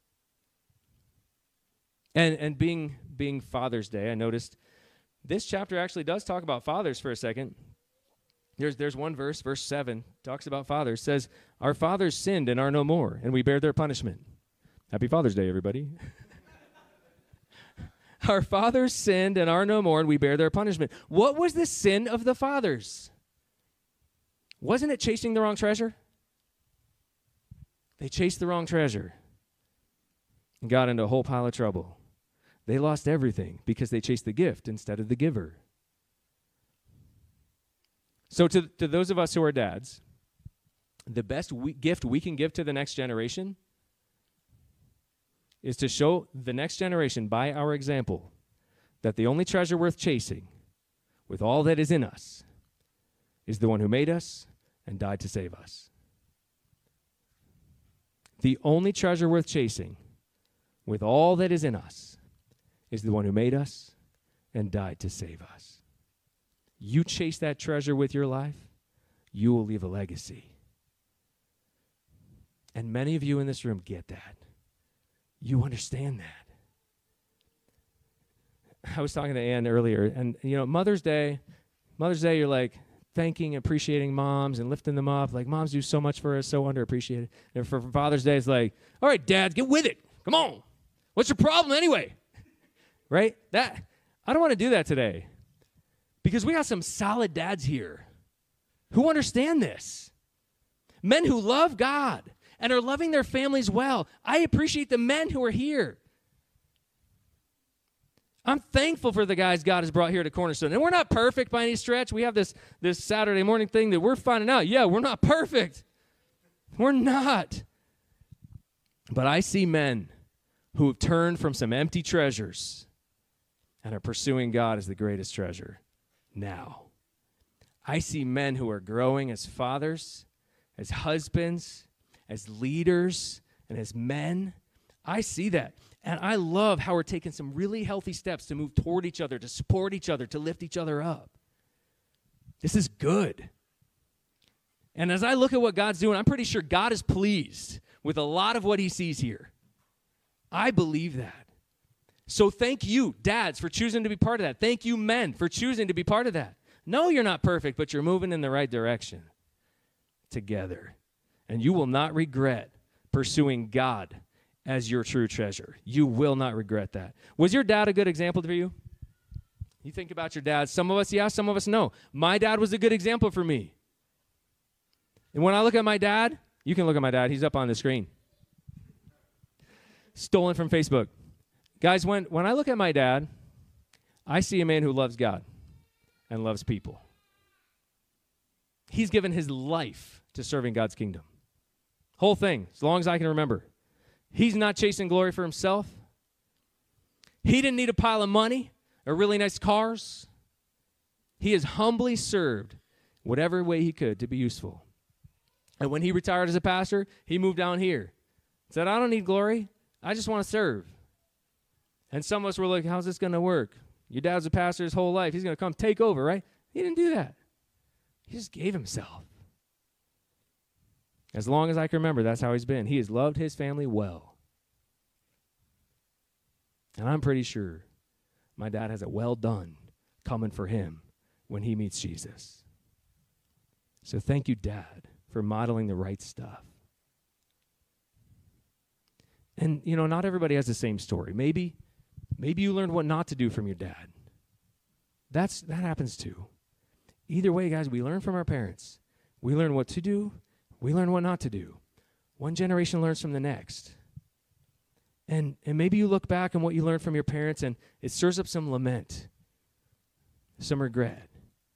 And, and being, being Father's Day, I noticed this chapter actually does talk about fathers for a second. There's there's one verse, verse seven, talks about fathers, says, our fathers sinned and are no more, and we bear their punishment. Happy Father's Day, everybody. Our fathers sinned and are no more, and we bear their punishment. What was the sin of the fathers? Wasn't it chasing the wrong treasure? They chased the wrong treasure and got into a whole pile of trouble. They lost everything because they chased the gift instead of the giver. So to, to those of us who are dads, the best we, gift we can give to the next generation is to show the next generation by our example that the only treasure worth chasing with all that is in us is the one who made us and died to save us. The only treasure worth chasing with all that is in us is the one who made us and died to save us. You chase that treasure with your life, you will leave a legacy. And many of you in this room get that. You understand that. I was talking to Ann earlier, and, you know, Mother's Day, Mother's Day, you're like thanking, appreciating moms and lifting them up. Like, moms do so much for us, so underappreciated. And for Father's Day, it's like, all right, dads, get with it. Come on. What's your problem anyway? Right? That I don't want to do that today. Because we got some solid dads here who understand this. Men who love God and are loving their families well. I appreciate the men who are here. I'm thankful for the guys God has brought here to Cornerstone. And we're not perfect by any stretch. We have this, this Saturday morning thing that we're finding out. Yeah, we're not perfect. We're not. But I see men who have turned from some empty treasures and are pursuing God as the greatest treasure. Now, I see men who are growing as fathers, as husbands, as leaders, and as men. I see that. And I love how we're taking some really healthy steps to move toward each other, to support each other, to lift each other up. This is good. And as I look at what God's doing, I'm pretty sure God is pleased with a lot of what he sees here. I believe that. So thank you, dads, for choosing to be part of that. Thank you, men, for choosing to be part of that. No, you're not perfect, but you're moving in the right direction together. And you will not regret pursuing God as your true treasure. You will not regret that. Was your dad a good example for you? You think about your dad. Some of us, yeah, some of us, no. My dad was a good example for me. And when I look at my dad, you can look at my dad. He's up on the screen. Stolen from Facebook. Guys, when, when I look at my dad, I see a man who loves God and loves people. He's given his life to serving God's kingdom. Whole thing, as long as I can remember. He's not chasing glory for himself. He didn't need a pile of money or really nice cars. He has humbly served whatever way he could to be useful. And when he retired as a pastor, he moved down here. Said, I don't need glory. I just want to serve. And some of us were like, how's this going to work? Your dad's a pastor his whole life. He's going to come take over, right? He didn't do that. He just gave himself. As long as I can remember, that's how he's been. He has loved his family well. And I'm pretty sure my dad has a well done coming for him when he meets Jesus. So thank you, Dad, for modeling the right stuff. And, you know, not everybody has the same story. Maybe, maybe you learned what not to do from your dad. That's that happens too. Either way, guys, we learn from our parents. We learn what to do. We learn what not to do. One generation learns from the next. And, and maybe you look back on what you learned from your parents and it stirs up some lament, some regret.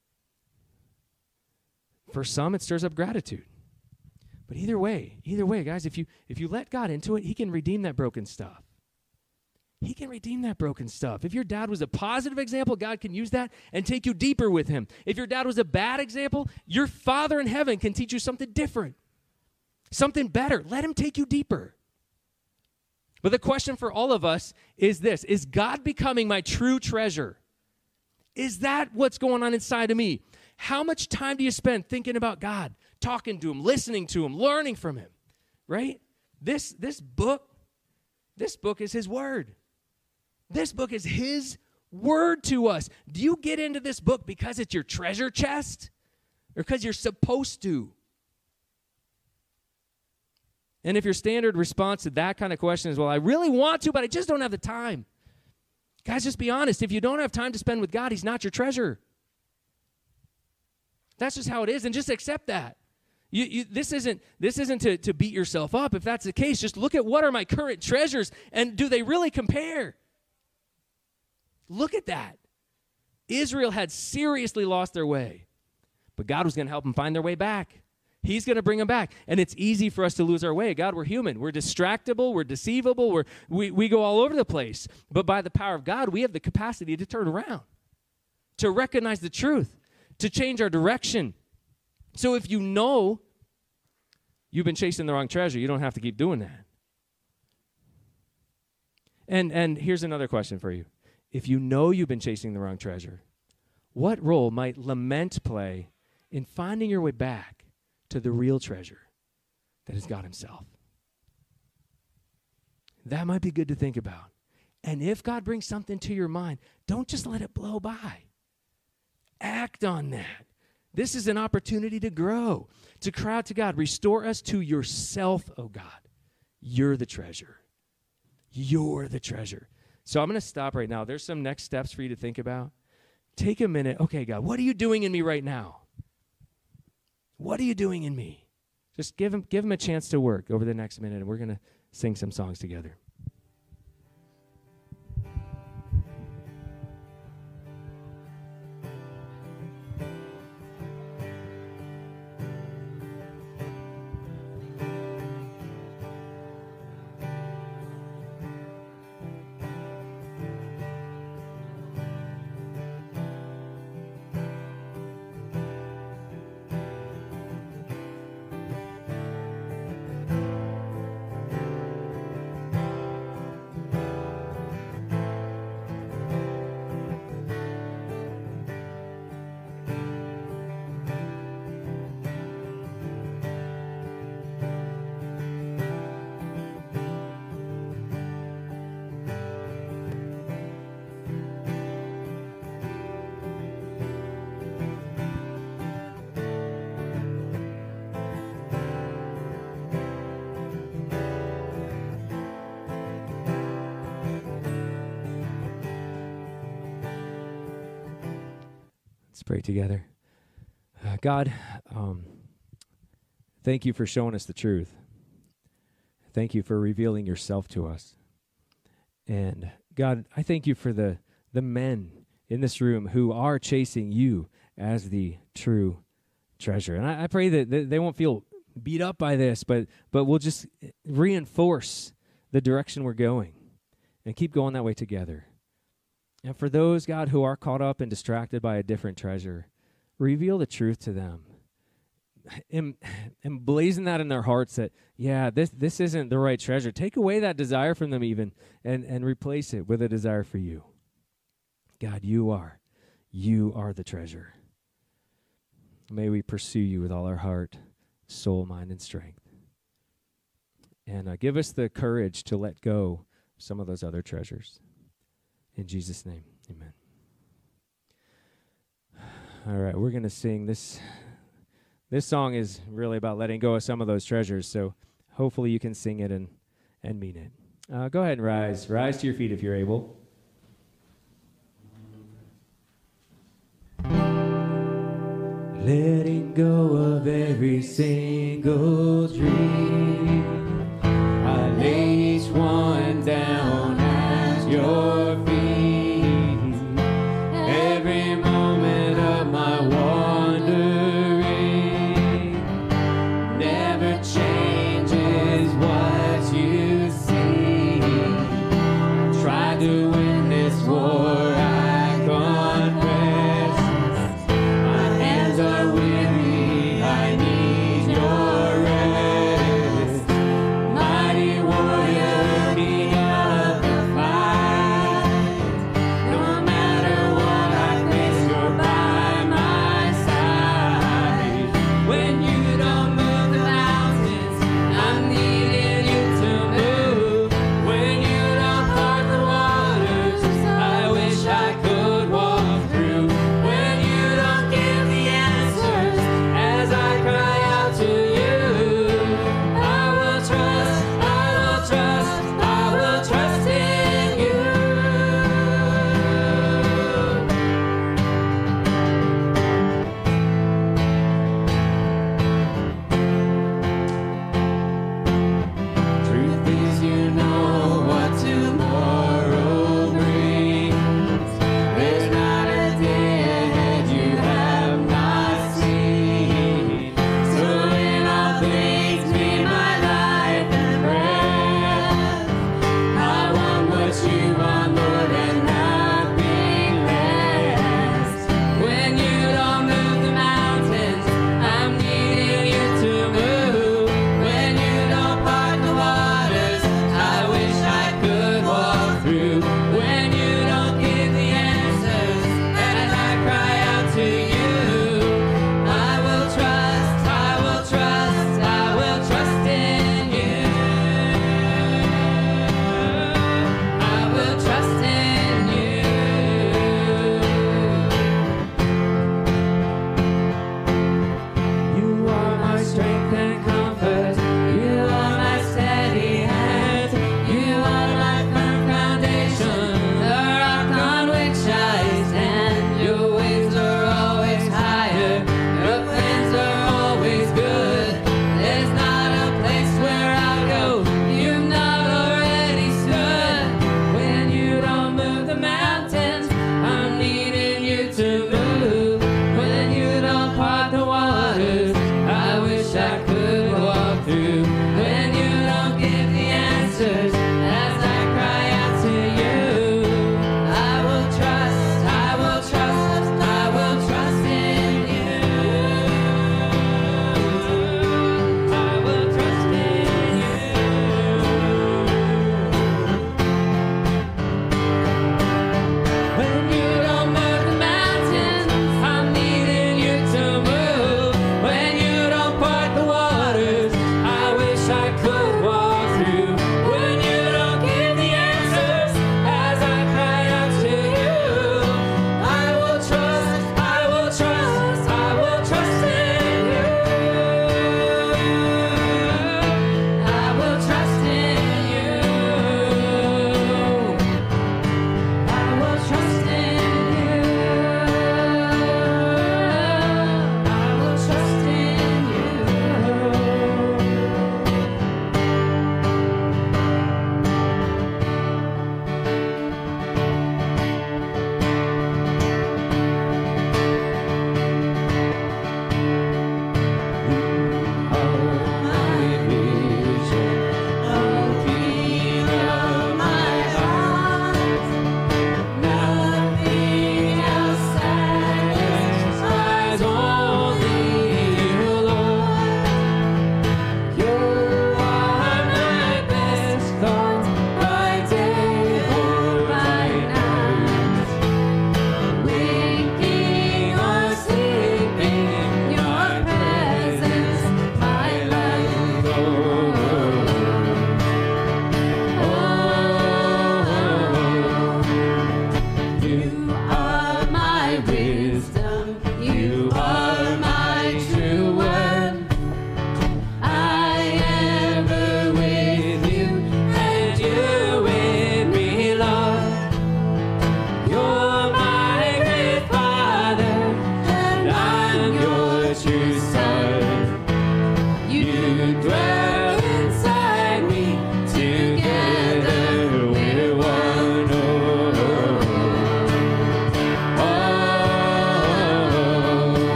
For some, it stirs up gratitude. But either way, either way, guys, if you if you let God into it, he can redeem that broken stuff. He can redeem that broken stuff. If your dad was a positive example, God can use that and take you deeper with him. If your dad was a bad example, your Father in heaven can teach you something different, something better. Let him take you deeper. But the question for all of us is this: is God becoming my true treasure? Is that what's going on inside of me? How much time do you spend thinking about God, talking to him, listening to him, learning from him, right? This, this book, this book is his word. This book is his word to us. Do you get into this book because it's your treasure chest or because you're supposed to? And if your standard response to that kind of question is, well, I really want to, but I just don't have the time. Guys, just be honest. If you don't have time to spend with God, he's not your treasure. That's just how it is, and just accept that. You, you, this isn't, this isn't to, to beat yourself up. If that's the case, just look at what are my current treasures, and do they really compare? Look at that. Israel had seriously lost their way, but God was going to help them find their way back. He's going to bring them back, and it's easy for us to lose our way. God, we're human. We're distractible. We're deceivable. We're, we, we go all over the place, but by the power of God, we have the capacity to turn around, to recognize the truth, to change our direction. So if you know you've been chasing the wrong treasure, you don't have to keep doing that. And and here's another question for you. If you know you've been chasing the wrong treasure, what role might lament play in finding your way back to the real treasure that is God himself? That might be good to think about. And if God brings something to your mind, don't just let it blow by. Act on that. This is an opportunity to grow, to cry out to God. Restore us to yourself, oh God. You're the treasure. You're the treasure. So I'm going to stop right now. There's some next steps for you to think about. Take a minute. Okay, God, what are you doing in me right now? What are you doing in me? Just give him, give him a chance to work over the next minute, and we're going to sing some songs together. Let's pray together. Uh, God, um, thank you for showing us the truth. Thank you for revealing yourself to us. And God, I thank you for the, the men in this room who are chasing you as the true treasure. And I, I pray that, that they won't feel beat up by this, but, but we'll just reinforce the direction we're going and keep going that way together. And for those, God, who are caught up and distracted by a different treasure, reveal the truth to them. Em- emblazon that in their hearts that, yeah, this this isn't the right treasure. Take away that desire from them even and, and replace it with a desire for you. God, you are. You are the treasure. May we pursue you with all our heart, soul, mind, and strength. And uh, give us the courage to let go of some of those other treasures. In Jesus' name, amen. All right, we're going to sing this. This song is really about letting go of some of those treasures, so hopefully you can sing it and, and mean it. Uh, go ahead and rise. Rise to your feet if you're able. Letting go of every single dream, I lay each one down at your feet. Every moment of my wandering never changes what you see. I tried to win this war, I confess. My hands are weary, I need your rest.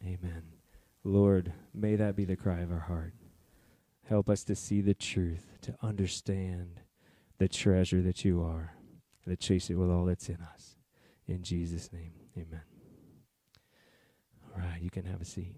Amen. Lord, may that be the cry of our heart. Help us to see the truth, to understand the treasure that you are, and to chase it with all that's in us. In Jesus' name, amen. All right, you can have a seat.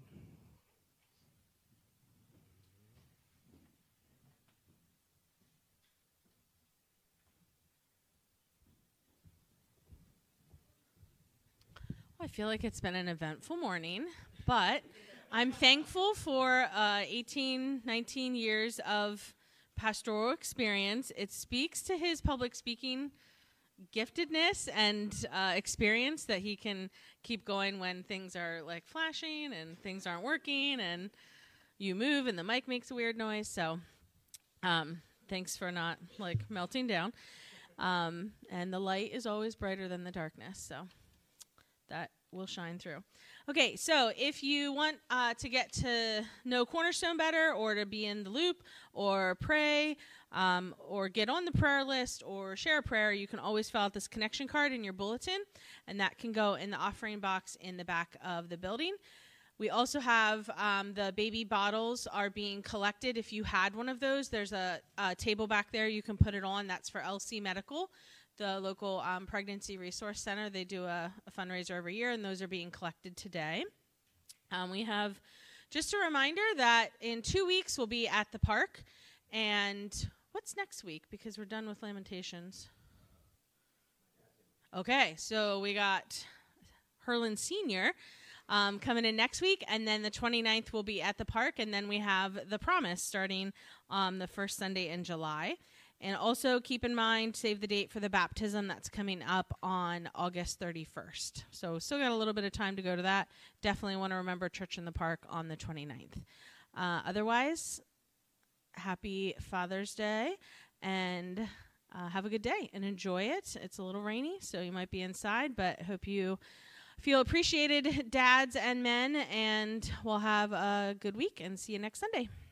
I feel like it's been an eventful morning, but I'm thankful for uh, eighteen, nineteen years of pastoral experience. It speaks to his public speaking giftedness and uh, experience that he can keep going when things are like flashing and things aren't working and you move and the mic makes a weird noise. So um, thanks for not like melting down. Um, and the light is always brighter than the darkness. So that will shine through. Okay, so if you want uh, to get to know Cornerstone better or to be in the loop or pray um, or get on the prayer list or share a prayer, you can always fill out this connection card in your bulletin, and that can go in the offering box in the back of the building. We also have um, the baby bottles are being collected. If you had one of those, there's a, a table back there you can put it on. That's for L C Medical, the local um, pregnancy resource center. They do a, a fundraiser every year, and those are being collected today. Um, we have just a reminder that in two weeks we'll be at the park. And what's next week? Because we're done with Lamentations. Okay, so we got Herlin Senior um, coming in next week, and then the twenty-ninth we'll be at the park, and then we have The Promise starting um, the first Sunday in July. And also keep in mind, save the date for the baptism that's coming up on August thirty-first. So still got a little bit of time to go to that. Definitely want to remember Church in the Park on the twenty-ninth. Uh, otherwise, happy Father's Day, and uh, have a good day and enjoy it. It's a little rainy, so you might be inside, but hope you feel appreciated, dads and men, and we'll have a good week and see you next Sunday.